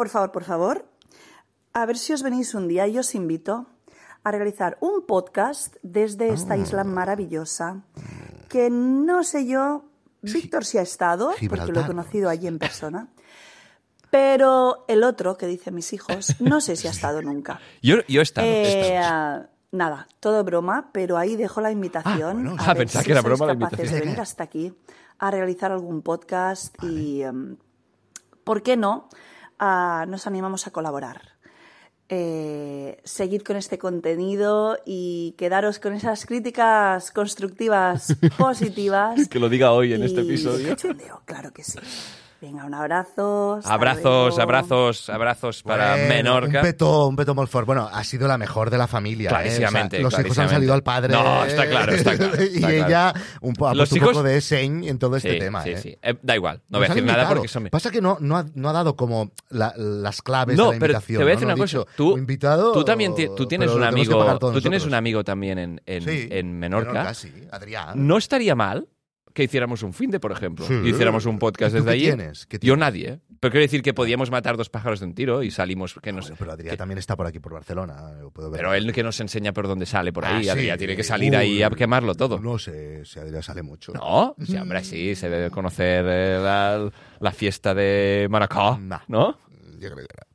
a ver si os venís un día y os invito a realizar un podcast desde esta isla maravillosa que no sé yo, Víctor sí ha estado, porque lo he Gibraltar. conocido allí en persona, pero el otro, que dicen mis hijos, no sé si ha estado nunca. Yo he estado. Nada, todo broma, pero ahí dejo la invitación. bueno. a ver Pensaba si que era sois broma la capaces invitación. de venir hasta aquí a realizar algún podcast y, ¿por qué no? Nos animamos a colaborar. Seguid con este contenido y quedaros con esas críticas constructivas positivas. Que lo diga hoy en y este episodio. cachondeo, claro que sí. Venga, un abrazo. hasta Abrazos, luego. abrazos para Bueno, Menorca. Un peto muy fuerte. Bueno, ha sido la mejor de la familia. Clarísimamente, los hijos han clarísimamente. salido al padre. No, está claro. y está ella claro. ha Los puesto un hijos- poco de señ en todo este Sí, tema. sí, ¿eh? sí. Da igual, no Nos voy a han decir nada invitado. porque son... Pasa que no ha dado como las claves No, de la pero invitación. te voy a decir ¿no? una No ha cosa. dicho, Tú, invitado, tú también tú tienes pero un lo tenemos que amigo. pagar todos Tú tienes nosotros. un amigo también Sí, en Menorca. sí, Adrián. No estaría mal que hiciéramos un finde, por ejemplo. Sí. Y hiciéramos un podcast ¿Y tú desde qué allí. tienes? ¿Qué Yo tienes? nadie, ¿eh? Pero quiero decir que podíamos matar 2 pájaros de un tiro y salimos. Que nos, Joder, pero Adrián que- también está por aquí, por Barcelona. Lo puedo ver. pero él que nos enseña por dónde sale por ahí. Ah, sí. Adrián tiene que salir ahí a quemarlo todo. No sé si Adrián sale mucho. No, sí, hombre, sí, se debe conocer la fiesta de Manacor, Nah. ¿no? Yo creo que no.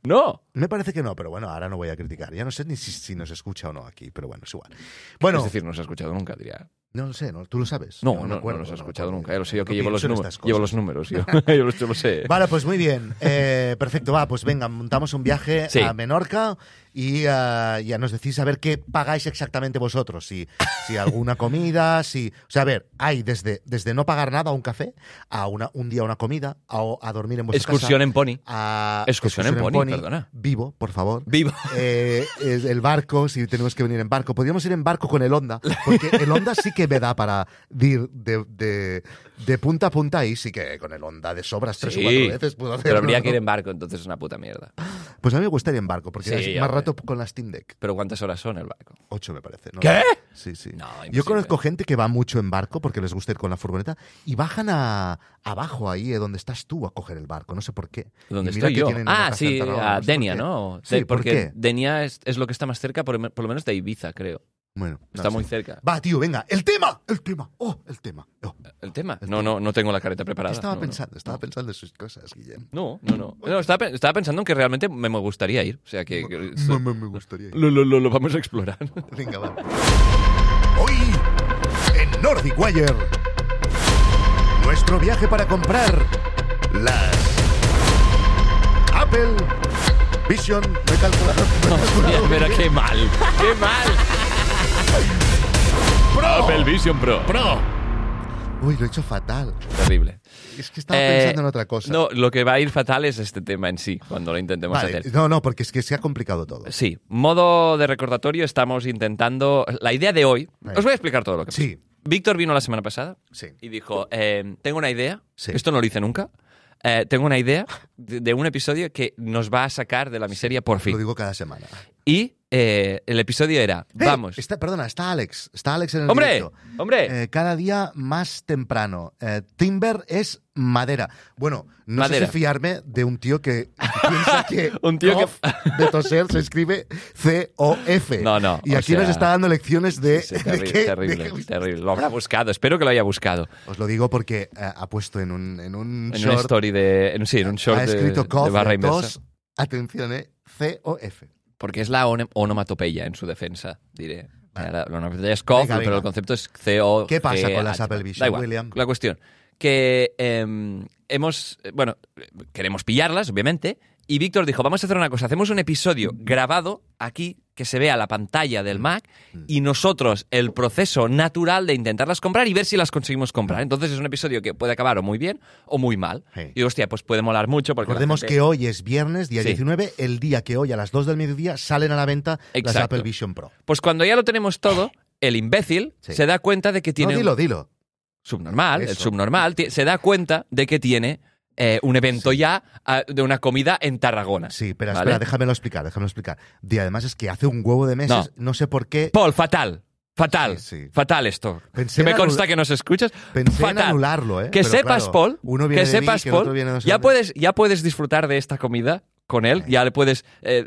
No. Me parece que no, pero bueno, ahora no voy a criticar. Ya no sé ni si nos escucha o no aquí, pero bueno, es igual. Bueno, Es decir, no se ha escuchado nunca, diría. no lo sé, ¿no? ¿Tú lo sabes? No, Yo no, me acuerdo, no nos ha no me escuchado acuerdo. nunca. Ya lo sé yo que No llevo los, pienso en estas llevo cosas. los números. Yo, yo lo sé. Vale, pues muy bien. Perfecto, va, pues venga, montamos un viaje Sí. a Menorca y ya nos decís a ver qué pagáis exactamente vosotros. Si alguna comida, si... O sea, a ver, hay desde no pagar nada a un café, a un día una comida, a dormir en vuestra Excursión casa. en pony. A Excursión en pony, perdona. Vivo, por favor. Vivo. Es el barco, si tenemos que venir en barco. Podríamos ir en barco con el Honda, porque el Honda sí que me da para ir de punta a punta y sí que con el Honda de sobras 3 o 4 veces puedo hacerlo. Pero habría que ¿no? ir en barco, entonces es una puta mierda. Pues a mí me gustaría en barco, porque Sí, es más hombre. rato con la Steam Deck. Pero ¿cuántas horas son el barco? 8 me parece. ¿No? ¿Qué? Sí, sí. No, Yo imposible. conozco gente que va mucho en barco porque les gusta ir con la furgoneta y bajan abajo ahí, donde estás tú, a coger el barco. No sé por qué. ¿Dónde Y mira estoy que yo? tienen una Ah, casa sí, en Tarragona, a no sé por Denia, qué. ¿no? Sí, ¿por porque qué? Denia es lo que está más cerca, por lo menos de Ibiza, creo. Bueno, Está no muy sé. cerca. Va, tío, venga. ¡El tema! ¡Oh, el tema! Oh. ¿El tema? El No, tema. no tengo la careta preparada. ¿Qué estaba No, pensando? Estaba pensando en sus cosas, Guillem. No. No, estaba pensando en que realmente me gustaría ir. O sea que... Me gustaría ir. Lo vamos a explorar. Venga, va. Hoy, en Nordic Wire, nuestro viaje para comprar las Apple Vision. Me he calculado. Pero qué mal. ¡Qué mal! Apple Vision Pro. Uy, lo he hecho fatal. Terrible. Es que estaba pensando en otra cosa. No, lo que va a ir fatal es este tema en sí, cuando lo intentemos Vale, hacer. no, porque es que se ha complicado todo. Sí, modo de recordatorio, estamos intentando... La idea de hoy... Os voy a explicar todo lo que pasa. Sí, Víctor vino la semana pasada sí. y dijo, tengo una idea, Sí. esto no lo hice nunca, tengo una idea de un episodio que nos va a sacar de la miseria por Lo fin. digo cada semana. Y el episodio era, vamos... Perdona, está Alex. Está Alex en el ¡Hombre! directo. ¡Hombre! Cada día más temprano. Timber es madera. Bueno, no Madera. sé si fiarme de un tío que piensa que Un tío que- cough de toser se escribe C-O-F. No, Y o aquí nos sea, está dando lecciones de... Sí, de terrible, qué- terrible, de qué- terrible. Lo habrá buscado, espero que lo haya buscado. Os lo digo porque ha puesto en un En un short... story de... Sí, en un short ha escrito de cough barra de inversa. tos. Atención, C-O-F. Porque es la onomatopeya en su defensa, diré. La onomatopeya es cough, Venga, venga. pero el concepto es C-O. ¿Qué pasa con las G-H. Apple Vision, Da igual. William? La cuestión, que queremos pillarlas, obviamente, y Víctor dijo, vamos a hacer una cosa, hacemos un episodio grabado aquí, que se vea la pantalla del Mac, y nosotros el proceso natural de intentarlas comprar y ver si las conseguimos comprar. Entonces es un episodio que puede acabar o muy bien o muy mal. Sí. Y hostia, pues puede molar mucho porque... la Recordemos gente- que hoy es viernes, día Sí. 19, el día que hoy a las 2 del mediodía salen a la venta las Exacto. Apple Vision Pro. Pues cuando ya lo tenemos todo, el imbécil Sí. se da cuenta de que tiene... No, dilo. Subnormal, el Eso. subnormal se da cuenta de que tiene un evento ya de una comida en Tarragona. Sí, pero ¿vale? espera, déjamelo explicar. Y además es que hace un huevo de meses, no sé por qué, Paul, fatal. Fatal. Sí, sí. Fatal esto. Pensé Que me en consta que nos escuchas. pensé fatal. en anularlo, ¿eh? Que Pero sepas, claro, Paul, uno viene que de mí, sepas, que el otro Paul, viene de no sé ya dónde. puedes disfrutar de esta comida con él, ya le puedes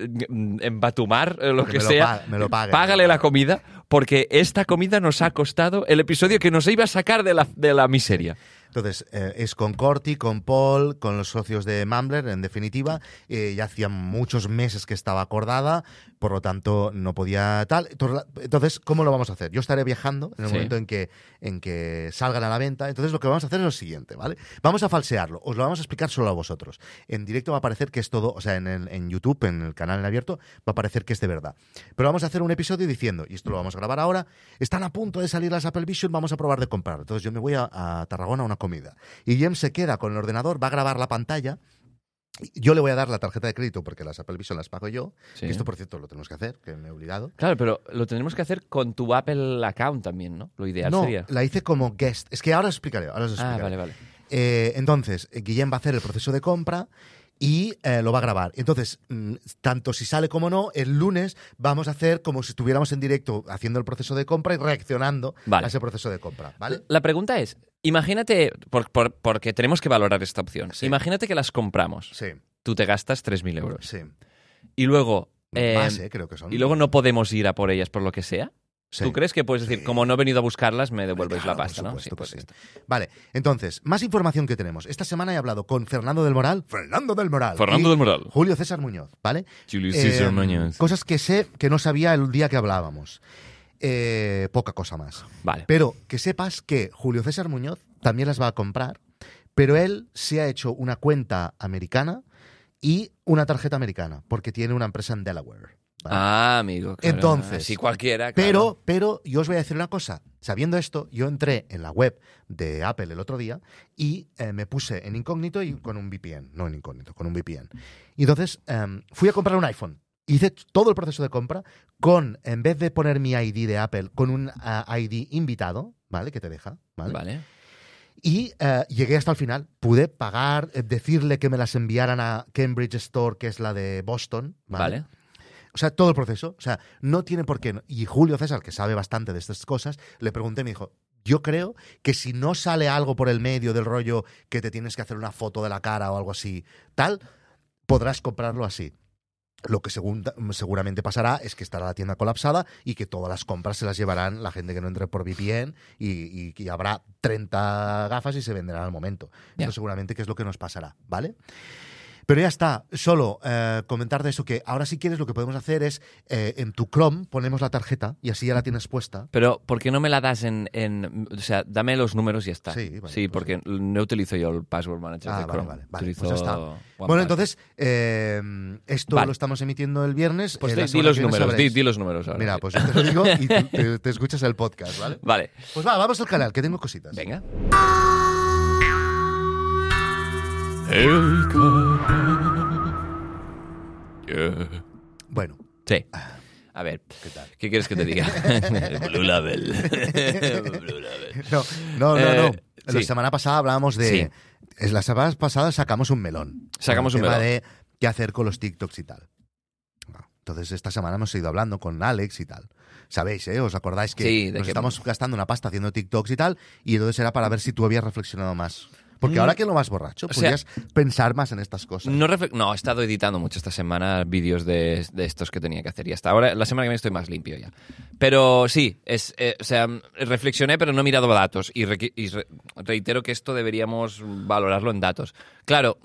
embatumar lo que me lo sea. me lo pague. Págale la comida, porque esta comida nos ha costado el episodio que nos iba a sacar de la miseria. Entonces, es con Corti, con Paul, con los socios de Mumbler, en definitiva. Ya hacía muchos meses que estaba acordada, por lo tanto no podía tal. Entonces, ¿cómo lo vamos a hacer? Yo estaré viajando en el Sí. momento en que salgan a la venta. Entonces, lo que vamos a hacer es lo siguiente, ¿vale? Vamos a falsearlo. Os lo vamos a explicar solo a vosotros. En directo va a parecer que es todo, o sea, en YouTube, en el canal en abierto, va a parecer que es de verdad. Pero vamos a hacer un episodio diciendo, y esto lo vamos a grabar ahora, están a punto de salir las Apple Vision, vamos a probar de comprar. Entonces, yo me voy a Tarragona a una comida. Y Jem se queda con el ordenador, va a grabar la pantalla. Yo le voy a dar la tarjeta de crédito porque las Apple Vision las pago yo. Sí. Que esto, por cierto, lo tenemos que hacer, que me he olvidado. Claro, pero lo tendremos que hacer con tu Apple account también, ¿no? Lo ideal No, sería. la hice como guest. Es que ahora os explicaré. Ah, vale. Entonces, Guillem va a hacer el proceso de compra y lo va a grabar. Entonces, tanto si sale como no, el lunes vamos a hacer como si estuviéramos en directo haciendo el proceso de compra y reaccionando Vale. a ese proceso de compra, ¿vale? La pregunta es, imagínate, porque tenemos que valorar esta opción, Sí. imagínate que las compramos, Sí, tú te gastas 3.000 euros sí. y luego, Más, creo que son. y luego no podemos ir a por ellas por lo que sea. Sí. ¿Tú crees que puedes decir, como no he venido a buscarlas, me devuelves Claro, la pasta, por no? supuesto pues que sí. esto. Vale, entonces, más información que tenemos. Esta semana he hablado con Fernando del Moral. y del Moral. Julio César Muñoz, ¿vale? Julio César Muñoz. Cosas que sé que no sabía el día que hablábamos. Poca cosa más. Vale. Pero que sepas que Julio César Muñoz también las va a comprar, pero él se ha hecho una cuenta americana y una tarjeta americana, porque tiene una empresa en Delaware. ¿vale? Ah, amigo. Claro. Entonces, Sí, cualquiera. Claro. Pero yo os voy a decir una cosa. Sabiendo esto, yo entré en la web de Apple el otro día y me puse en incógnito y con un VPN. No en incógnito, con un VPN. Y entonces fui a comprar un iPhone. Hice todo el proceso de compra con, en vez de poner mi ID de Apple, con un ID invitado, ¿vale? Que te deja, ¿vale? Vale. Y llegué hasta el final. Pude pagar, decirle que me las enviaran a Cambridge Store, que es la de Boston, ¿vale? Vale. O sea, todo el proceso. O sea, no tiene por qué. Y Julio César, que sabe bastante de estas cosas, le pregunté y me dijo, yo creo que si no sale algo por el medio del rollo que te tienes que hacer una foto de la cara o algo así, tal, podrás comprarlo así. Lo que seguramente pasará es que estará la tienda colapsada y que todas las compras se las llevarán la gente que no entre por VPN y habrá 30 gafas y se venderán al momento. Ya. Esto seguramente que es lo que nos pasará, ¿vale? Pero ya está, solo comentar de eso que ahora si quieres lo que podemos hacer es en tu Chrome ponemos la tarjeta y así ya la tienes puesta. Pero, ¿por qué no me la das o sea, dame los números y ya está. Sí, vale, sí, pues porque no utilizo yo el Password Manager de Chrome. Vale. Utilizo Pues ya está. OnePassword. Bueno, entonces, esto Vale. lo estamos emitiendo el viernes. Pues la di semana los que viene números, sabréis. di los números ahora. Mira, pues yo te lo digo y tú te escuchas el podcast, ¿vale? Vale, Pues va, vamos al canal, que tengo cositas. venga. Bueno, Sí. A ver, ¿qué tal? ¿qué quieres que te diga? Blue Label. Blue Label. No. La sí. semana pasada hablábamos de... Sí. La semana pasada sacamos un melón. Sacamos Con el un tema melón. de qué hacer con los TikToks y tal. Entonces, esta semana hemos ido hablando con Alex y tal. Sabéis, ¿eh? ¿Os acordáis que Sí, de nos que- estamos gastando una pasta haciendo TikToks y tal? Y entonces era para ver si tú habías reflexionado más. Porque ahora que lo más borracho, O sea, podrías pensar más en estas cosas. No, he estado editando mucho esta semana vídeos de estos que tenía que hacer y hasta ahora, la semana que viene estoy más limpio ya. Pero sí, o sea, reflexioné pero no he mirado datos y reitero que esto deberíamos valorarlo en datos. Claro,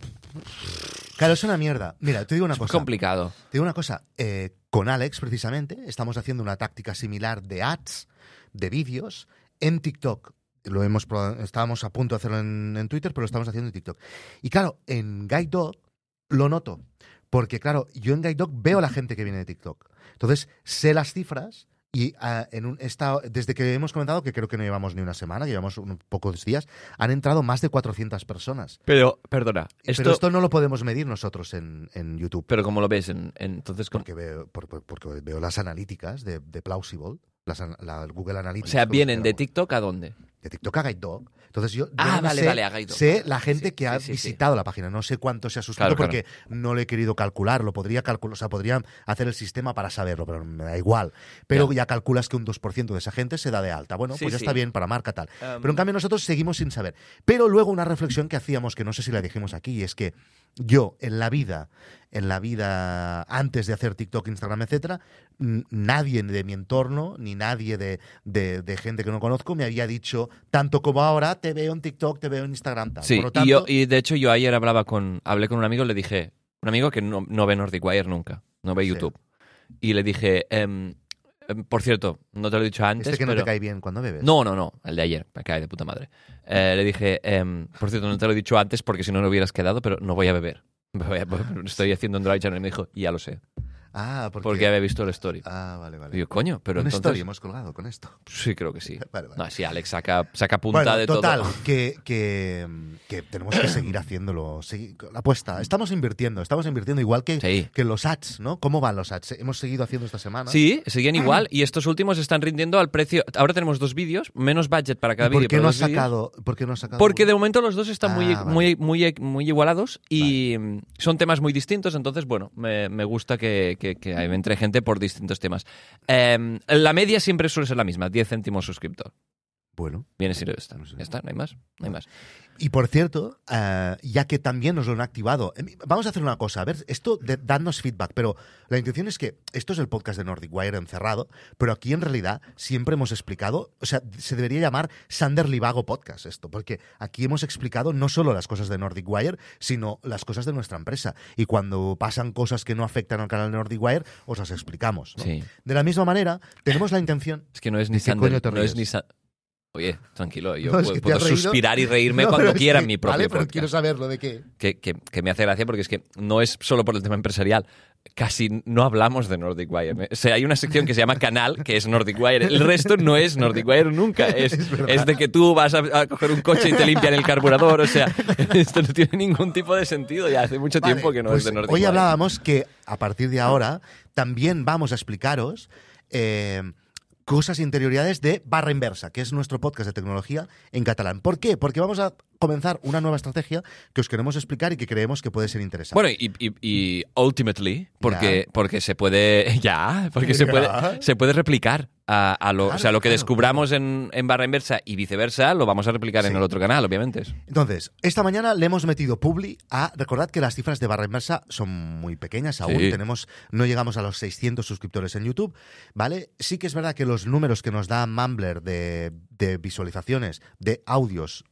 Claro, es una mierda. Mira, te digo una es cosa. complicado. Te digo una cosa, con Alex, precisamente, estamos haciendo una táctica similar de ads, de vídeos, en TikTok. Estábamos a punto de hacerlo en Twitter, pero lo estamos haciendo en TikTok. Y claro, en Guide Dog lo noto, porque claro, yo en Guide Dog veo a la gente que viene de TikTok. Entonces, sé las cifras y desde que hemos comentado, que creo que no llevamos ni una semana, que llevamos unos pocos días, han entrado más de 400 personas. Pero, perdona, Pero esto no lo podemos medir nosotros en YouTube. Pero como lo ves, entonces... Porque veo las analíticas de Plausible, la Google O Analytics. sea, como vienen se de llama. TikTok a dónde? De TikTok a Guide Dog. Entonces yo Ah, no vale, sé, vale, a Guide Dog. sé la gente Sí, que ha sí, sí. visitado la página. No sé cuánto se ha suscrito Claro, porque no lo he querido calcular. Lo podría calcular, o sea, podría hacer el sistema para saberlo, pero me da igual. Pero ya calculas que un 2% de esa gente se da de alta. Bueno, Sí, pues ya sí. está bien para marca tal. Pero en cambio nosotros seguimos sin saber. Pero luego una reflexión que hacíamos, que no sé si la dijimos aquí, es que yo en la vida antes de hacer TikTok, Instagram, etcétera, nadie de mi entorno ni nadie de gente que no conozco me había dicho tanto como ahora te veo en TikTok, te veo en Instagram, tal. Sí, Por lo tanto, y de hecho yo ayer hablé con un amigo, le dije, un amigo que no ve Nordic Wire nunca, no ve Sí. YouTube, y le dije, por cierto, no te lo he dicho antes, este que no pero... te cae bien cuando bebes. No, el de ayer, me cae de puta madre. Le dije, por cierto, no te lo he dicho antes porque si no, no hubieras quedado, pero no voy a beber. Estoy haciendo un dry channel y me dijo, ya lo sé, Ah, porque había visto el story. Ah, vale. Y yo, coño, pero Una entonces... story hemos colgado con esto. Sí, creo que sí. Vale. No, sí, Alex saca punta Bueno, de total, todo. que tenemos que seguir haciéndolo. La apuesta. Estamos invirtiendo igual que, Sí. que los ads, ¿no? ¿Cómo van los ads? Hemos seguido haciendo esta semana. Sí, seguían igual y estos últimos están rindiendo al precio. Ahora tenemos 2 vídeos, menos budget para cada ¿Y ¿Por vídeo. qué pero no 2 has vídeos. sacado? ¿Por qué no has sacado? Porque de momento los dos están Ah, muy igualados y son temas muy distintos, entonces, bueno, me gusta que entre gente por distintos temas. La media siempre suele ser la misma, 10 céntimos suscriptor. Bueno. Viene siendo esta. No sé. Ya está, no hay más. No hay más. Y por cierto, ya que también nos lo han activado, vamos a hacer una cosa, a ver, dadnos feedback, pero la intención es que esto es el podcast de Nordic Wire encerrado, pero aquí en realidad siempre hemos explicado, o sea, se debería llamar Sander Livago Podcast esto, porque aquí hemos explicado no solo las cosas de Nordic Wire, sino las cosas de nuestra empresa. Y cuando pasan cosas que no afectan al canal de Nordic Wire, os las explicamos, ¿no? Sí. De la misma manera, tenemos la intención... Es que no es ni ¿De qué Sander, coño te no es ríes? ni Oye, tranquilo, yo No, es que te puedo has reído. suspirar y reírme No, cuando pero es quiera que- en mi propio vale, pero podcast. quiero saberlo de qué. Que me hace gracia porque es que no es solo por el tema empresarial. Casi no hablamos de Nordic Wire. O sea, hay una sección que se llama Canal, que es Nordic Wire. El resto no es Nordic Wire nunca. Es de que tú vas a coger un coche y te limpian el carburador. O sea, esto no tiene ningún tipo de sentido. Ya hace mucho tiempo Vale, que no pues es de Nordic hoy Wire. hablábamos que a partir de ahora también vamos a explicaros cosas e interioridades de Barra Inversa, que es nuestro podcast de tecnología en catalán. ¿Por qué? Porque vamos a comenzar una nueva estrategia que os queremos explicar y que creemos que puede ser interesante. Bueno, y ultimately, porque se puede. Porque se puede replicar a lo, Claro, o sea, lo que claro, descubramos en Barra Inversa y viceversa, lo vamos a replicar en Sí. el otro canal, obviamente. Entonces, esta mañana le hemos metido publi a... Recordad que las cifras de Barra Inversa son muy pequeñas aún. Sí. No llegamos a los 600 suscriptores en YouTube, ¿vale? Sí que es verdad que los números que nos da Mumbler de visualizaciones, de audios,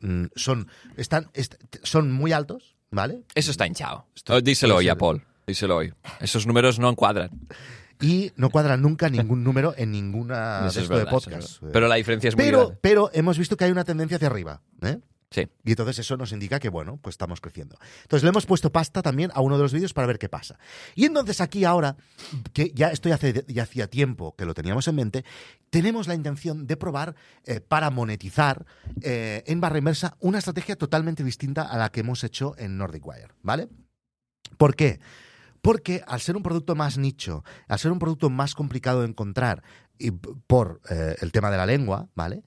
son muy altos, ¿vale? Eso está hinchado. Díselo hoy a Paul. Díselo hoy. Esos números no encuadran. Y no cuadra nunca ningún número en ninguna Eso de es esto de verdad, eso es podcast. verdad. Pero la diferencia es muy grande. Pero hemos visto que hay una tendencia hacia arriba, ¿eh? Sí. Y entonces eso nos indica que, bueno, pues estamos creciendo. Entonces le hemos puesto pasta también a uno de los vídeos para ver qué pasa. Y entonces aquí ahora, que ya hacía tiempo que lo teníamos en mente, tenemos la intención de probar para monetizar en Barra Inversa una estrategia totalmente distinta a la que hemos hecho en Nordic Wire, ¿vale? ¿Por qué? Porque al ser un producto más nicho, al ser un producto más complicado de encontrar y por el tema de la lengua, ¿vale?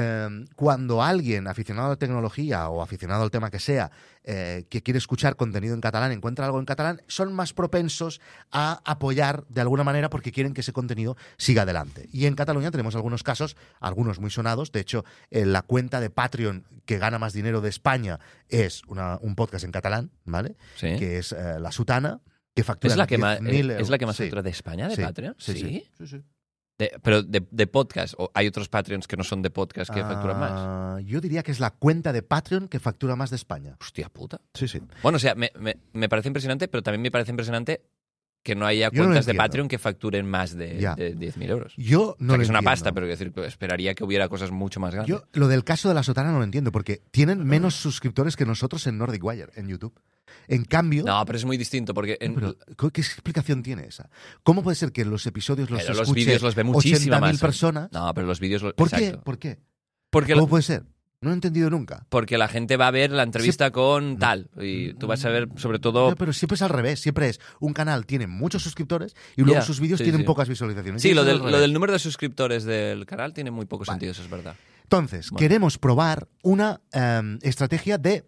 Cuando alguien aficionado a la tecnología o aficionado al tema que sea, que quiere escuchar contenido en catalán, encuentra algo en catalán, son más propensos a apoyar de alguna manera porque quieren que ese contenido siga adelante. Y en Cataluña tenemos algunos casos, algunos muy sonados. De hecho, la cuenta de Patreon que gana más dinero de España es un podcast en catalán, ¿vale? Sí. Que es La Sutana, que factura ¿Es la que más, 10.000 es la que más sí. factura de España, de Sí, Patreon? sí. Pero de podcast, ¿o hay otros Patreons que no son de podcast que facturan más? Yo diría que es la cuenta de Patreon que factura más de España. Hostia puta. Sí, sí. Bueno, o sea, me parece impresionante, pero también me parece impresionante que no haya Yo no lo cuentas de entiendo. Patreon que facturen más de Ya. 10.000 euros. Yo O no sea, lo que es una entiendo. pasta, pero quiero decir, esperaría que hubiera cosas mucho más grandes. Yo lo del caso de La Sotana no lo entiendo, porque tienen menos suscriptores que nosotros en Nordic Wire, en YouTube. En cambio... No, pero es muy distinto, porque Pero, ¿qué explicación tiene esa? ¿Cómo puede ser que los episodios los pero los escuche vídeos los ve muchísima 80.000 más. personas? No, pero los vídeos... ¿Por qué? exacto. ¿Por qué? Porque ¿Cómo puede ser? No lo he entendido nunca. porque la gente va a ver la entrevista con tal. Y tú vas a ver, sobre todo... No, pero siempre es al revés. Siempre es un canal tiene muchos suscriptores y luego Ya, sus vídeos sí, tienen sí. pocas visualizaciones. Sí, Y lo eso es del, al lo revés. del número de suscriptores del canal tiene muy poco sentido, eso es verdad. Entonces, Bueno. queremos probar una estrategia de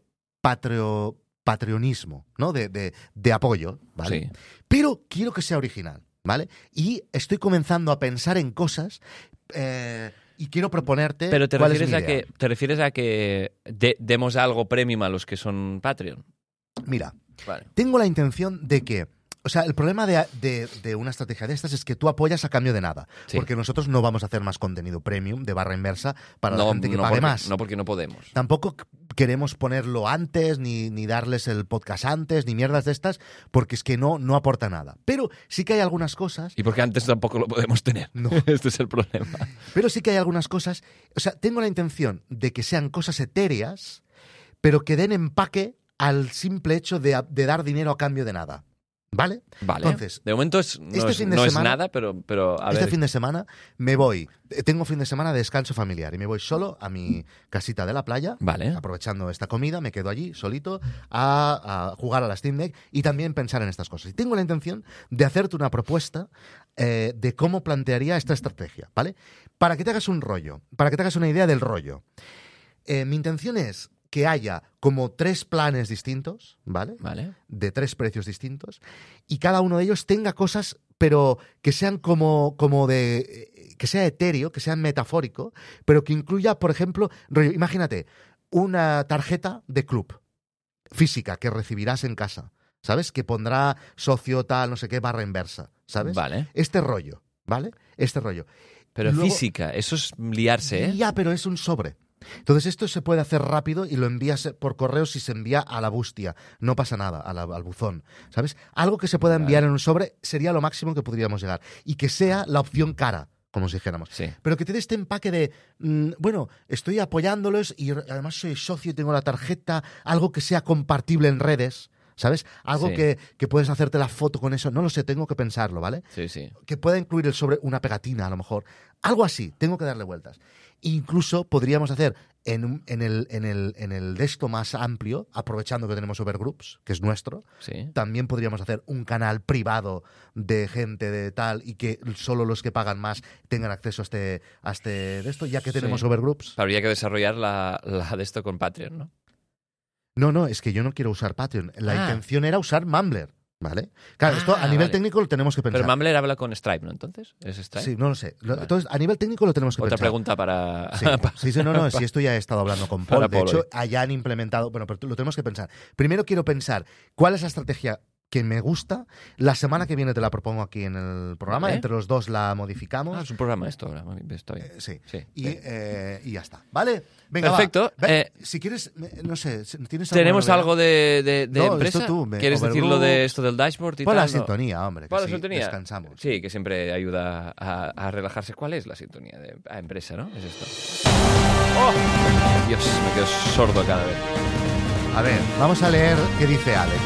patrionismo, ¿no? De apoyo, ¿vale? Sí. Pero quiero que sea original, ¿vale? Y estoy comenzando a pensar en cosas y quiero proponerte Pero te cuál es refieres, mi idea. te refieres a que demos algo premium a los que son Patreon. Mira, Vale. tengo la intención de que... O sea, el problema de una estrategia de estas es que tú apoyas a cambio de nada. Sí. Porque nosotros no vamos a hacer más contenido premium de Barra Inversa para la gente que pague porque, más. No, porque no podemos. Tampoco queremos ponerlo antes, ni darles el podcast antes, ni mierdas de estas, porque es que no aporta nada. Pero sí que hay algunas cosas... Y porque antes tampoco lo podemos tener. No. Este es el problema. Pero sí que hay algunas cosas... O sea, tengo la intención de que sean cosas etéreas, pero que den empaque al simple hecho de dar dinero a cambio de nada. ¿Vale? Vale. Entonces, de momento este fin de no es semana- nada, pero a este ver. fin de semana me voy... Tengo fin de semana de descanso familiar y me voy solo a mi casita de la playa. Vale. Aprovechando esta comida, me quedo allí solito a jugar a la Steam Deck y también pensar en estas cosas. Y tengo la intención de hacerte una propuesta de cómo plantearía esta estrategia, ¿vale? Para que te hagas un rollo, para que te hagas una idea del rollo. Mi intención es que haya como 3 planes distintos, ¿vale? Vale. De 3 precios distintos y cada uno de ellos tenga cosas, pero que sean como de... que sea etéreo, que sea metafórico, pero que incluya, por ejemplo, rollo, imagínate, una tarjeta de club física que recibirás en casa, ¿sabes? Que pondrá socio tal, no sé qué, barra inversa, ¿sabes? Vale. Este rollo, ¿vale? Este rollo. Pero Luego- física, eso es liarse, ¿eh? Ya, pero es un sobre. Entonces esto se puede hacer rápido y lo envías por correo si se envía a la bustia. No pasa nada, al buzón, ¿sabes? Algo que se pueda enviar en un sobre sería lo máximo que podríamos llegar. Y que sea la opción cara, como si dijéramos. Sí. Pero que te dé este empaque de, bueno, estoy apoyándolos y además soy socio y tengo la tarjeta, algo que sea compartible en redes, ¿sabes? Algo Sí. que puedes hacerte la foto con eso. No lo sé, tengo que pensarlo, ¿vale? Sí, sí. Que pueda incluir el sobre una pegatina, a lo mejor. Algo así, tengo que darle vueltas. Incluso podríamos hacer en el de esto más amplio, aprovechando que tenemos Overgroups, que es nuestro, Sí. también podríamos hacer un canal privado de gente de tal y que solo los que pagan más tengan acceso a este de esto, ya que tenemos Sí. Overgroups. Habría que desarrollar la de esto con Patreon, ¿no? No, es que yo no quiero usar Patreon. La Ah. intención era usar Mumbler, ¿vale? Claro, esto a nivel vale. técnico lo tenemos que pensar. Pero Mumbler habla con Stripe, ¿no? Entonces, ¿es Stripe? Sí, no lo sé. Vale. Entonces, a nivel técnico lo tenemos que Otra pensar. pregunta para... Sí, no, si esto ya he estado hablando con Paul. Para De Paul hecho, hoy. allá han implementado, bueno, pero lo tenemos que pensar. Primero quiero pensar cuál es la estrategia que me gusta. La semana que viene te la propongo aquí en el programa. Vale. Entre los dos la modificamos. Ah, es un programa esto ahora. Está bien. Sí. Sí. Y ya está. ¿Vale? Venga, Perfecto. va. Ve, si quieres, no sé, ¿tienes ¿Tenemos alguna algo de No, empresa? esto tú, ¿Quieres decir lo de esto del dashboard y Pon tal? la No. sintonía, hombre. Que ¿Cuál es sí, la sintonía? Descansamos. Sí, que siempre ayuda a relajarse. ¿Cuál es la sintonía de empresa, no? Es esto. ¡Oh! Dios, me quedo sordo cada vez. A ver, vamos a leer qué dice Alex.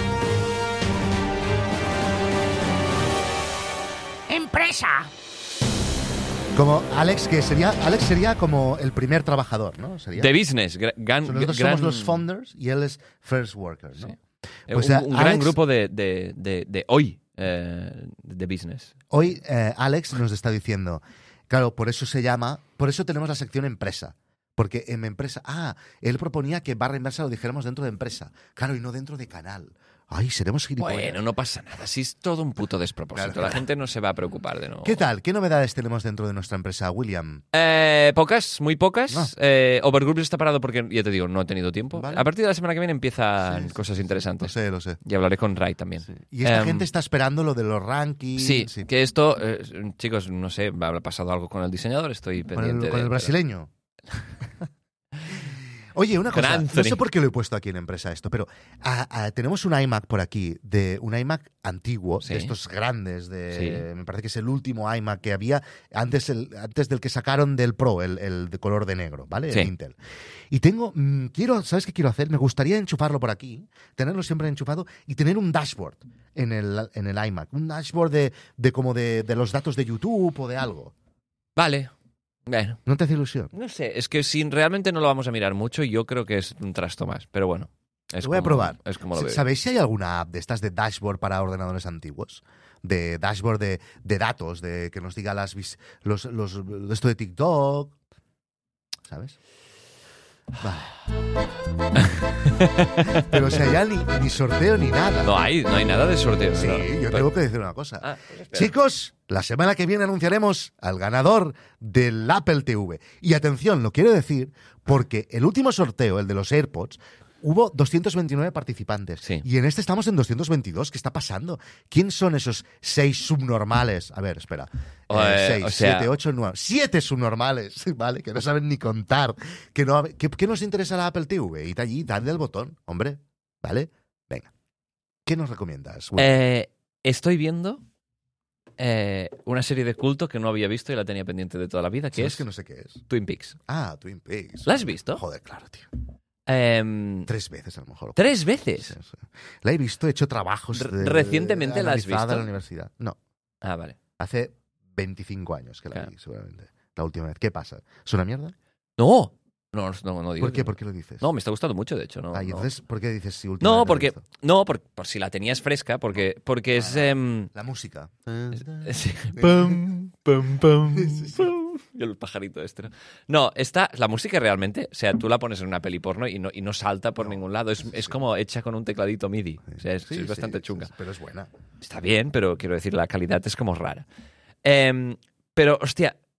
Empresa. Como Alex sería como el primer trabajador, ¿no? Sería. The Business. Nosotros somos los founders y él es first worker, ¿no? Sí. Pues, un gran Alex- grupo de hoy, de business. Hoy Alex nos está diciendo, claro, por eso tenemos la sección empresa. Porque en empresa, él proponía que barra inversa lo dijéramos dentro de empresa. Claro, y no dentro de canal. Ay, seremos gilipollas. Bueno, no pasa nada. Si es todo un puto despropósito. Claro. La gente no se va a preocupar de nuevo. ¿Qué tal? ¿Qué novedades tenemos dentro de nuestra empresa, William? Pocas, muy pocas. No. Overgroup está parado porque, ya te digo, no he tenido tiempo. Vale. A partir de la semana que viene empiezan Sí, cosas Lo interesantes. sé. Y hablaré con Ray también. Y esta gente está esperando lo de los rankings. Sí, que esto, chicos, no sé, habrá pasado algo con el diseñador, estoy Con pendiente el de... brasileño. Oye, una Con cosa, Anthony. no sé por qué lo he puesto aquí en empresa esto, pero tenemos un iMac por aquí, un iMac antiguo, Sí. de estos grandes, Sí. me parece que es el último iMac que había antes del que sacaron del Pro, el de color de negro, ¿vale? Sí. El Intel. Y ¿sabes qué quiero hacer? Me gustaría enchufarlo por aquí, tenerlo siempre enchufado y tener un dashboard en el iMac, un dashboard de los datos de YouTube o de algo. Vale, bueno. ¿No te hace ilusión? No sé, es que si realmente no lo vamos a mirar mucho, yo creo que es un trasto más, pero bueno. Lo voy a probar. Es como lo veo. ¿Sabéis si hay alguna app de estas de dashboard para ordenadores antiguos? De dashboard de datos, de que nos diga esto de TikTok. ¿Sabes? Vale. Pero o sea, ya ni sorteo ni nada. No hay nada de sorteo. Sí, ¿no? yo Pero- tengo que decir una cosa. Pues espera. Chicos, la semana que viene anunciaremos al ganador del Apple TV. Y atención, lo quiero decir porque el último sorteo, el de los AirPods, hubo 229 participantes. Sí. Y en este estamos en 222. ¿Qué está pasando? ¿Quién son esos 6 subnormales? A ver, espera. 6, o sea- 7, 8, 9. 7 subnormales, ¿vale? Que no saben ni contar. ¿Qué nos interesa la Apple TV? Id allí, dadle al botón, hombre. ¿Vale? Venga. ¿Qué nos recomiendas? Estoy viendo una serie de culto que no había visto y la tenía pendiente de toda la vida, que ¿Sabes es que no sé qué es? Twin Peaks. Twin Peaks. ¿La has visto? Joder, claro, tío. 3 veces a lo mejor. veces. Sí. La he visto, he hecho trabajos ¿Recientemente la has analizada visto? en la universidad. No, Ah, vale. hace 25 años que la Claro. vi, seguramente. La última vez. ¿Qué pasa? ¿Es una mierda? No digo. ¿Por qué? ¿Por qué lo dices? No, me está gustando mucho, de hecho. No, ¿Y no. entonces por qué dices si últimamente No, la he porque, visto? no por si la tenías fresca, porque es... La música. sí. Pum, pum, pum, pum. Y el pajarito este, ¿no? No, la música realmente, o sea, tú la pones en una peli porno y no salta por ningún lado. Es como hecha con un tecladito MIDI. O sea, Sí, es bastante sí, chunga. sí, pero es buena. Está bien, pero quiero decir, la calidad es como rara. Pero, hostia,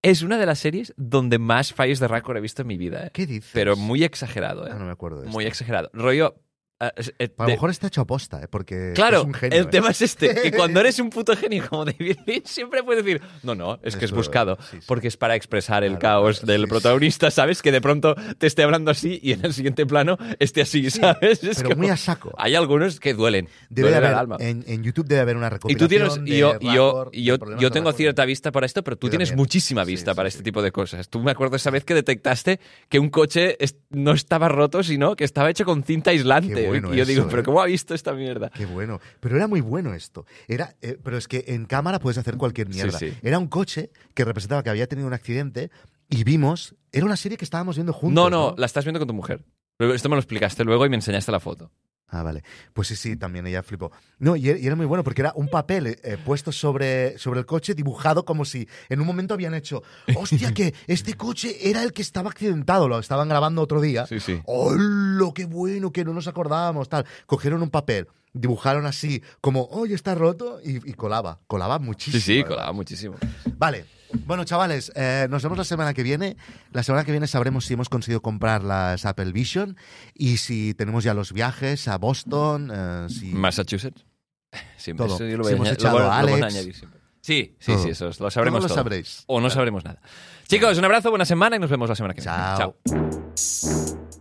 Es una de las series donde más fallos de récord he visto en mi vida. ¿Qué dices? Pero muy exagerado, Ah, no me acuerdo de Muy esto. exagerado. Rollo... A lo mejor está hecho aposta, porque Claro, es un genio. el tema es este, que cuando eres un puto genio como David Lynch siempre puedes decir, no, es que es Eso, buscado, sí, sí. porque es para expresar el Claro, caos claro, del sí, protagonista, ¿sabes? Que de pronto te esté hablando así y en el siguiente plano esté así, ¿sabes? Es pero como- muy a saco. Hay algunos que duelen, Debe de duelen al haber, alma. en YouTube debe haber una Y recopilación tú tienes, de y yo problemas yo de tengo récord. cierta vista para esto, pero tú Yo tienes también. muchísima Sí, vista sí, para sí. este tipo de cosas. Tú me acuerdo esa vez que detectaste que un coche no estaba roto, sino que estaba hecho con cinta aislante. Qué bueno y yo digo, eso, ¿pero ¿eh? cómo ha visto esta mierda? Qué bueno. Pero era muy bueno esto. Pero es que en cámara puedes hacer cualquier mierda. Sí, sí. Era un coche que representaba que había tenido un accidente y vimos... Era una serie que estábamos viendo juntos, No, la estás viendo con tu mujer. Esto me lo explicaste luego y me enseñaste la foto. Ah, vale. Pues sí, también ella flipó. No, y era muy bueno porque era un papel puesto sobre el coche, dibujado como si en un momento habían hecho, hostia, que este coche era el que estaba accidentado, lo estaban grabando otro día. Sí, sí. ¡Hola, qué bueno, que no nos acordábamos! Tal. Cogieron un papel, dibujaron así, como, oye, está roto, y colaba muchísimo. Sí, ¿verdad? colaba muchísimo. Vale. Bueno, chavales, nos vemos la semana que viene. La semana que viene sabremos si hemos conseguido comprar las Apple Vision y si tenemos ya los viajes a Boston. Si... Massachusetts. Siempre. Todo. Eso yo lo Si voy a hemos añadir- echado lo voy a a Alex. añadir siempre. Sí, Todo. eso lo sabremos Todo lo todo. sabréis. O no Claro. sabremos nada. Chicos, un abrazo, buena semana y nos vemos la semana que viene. Chao. Chao.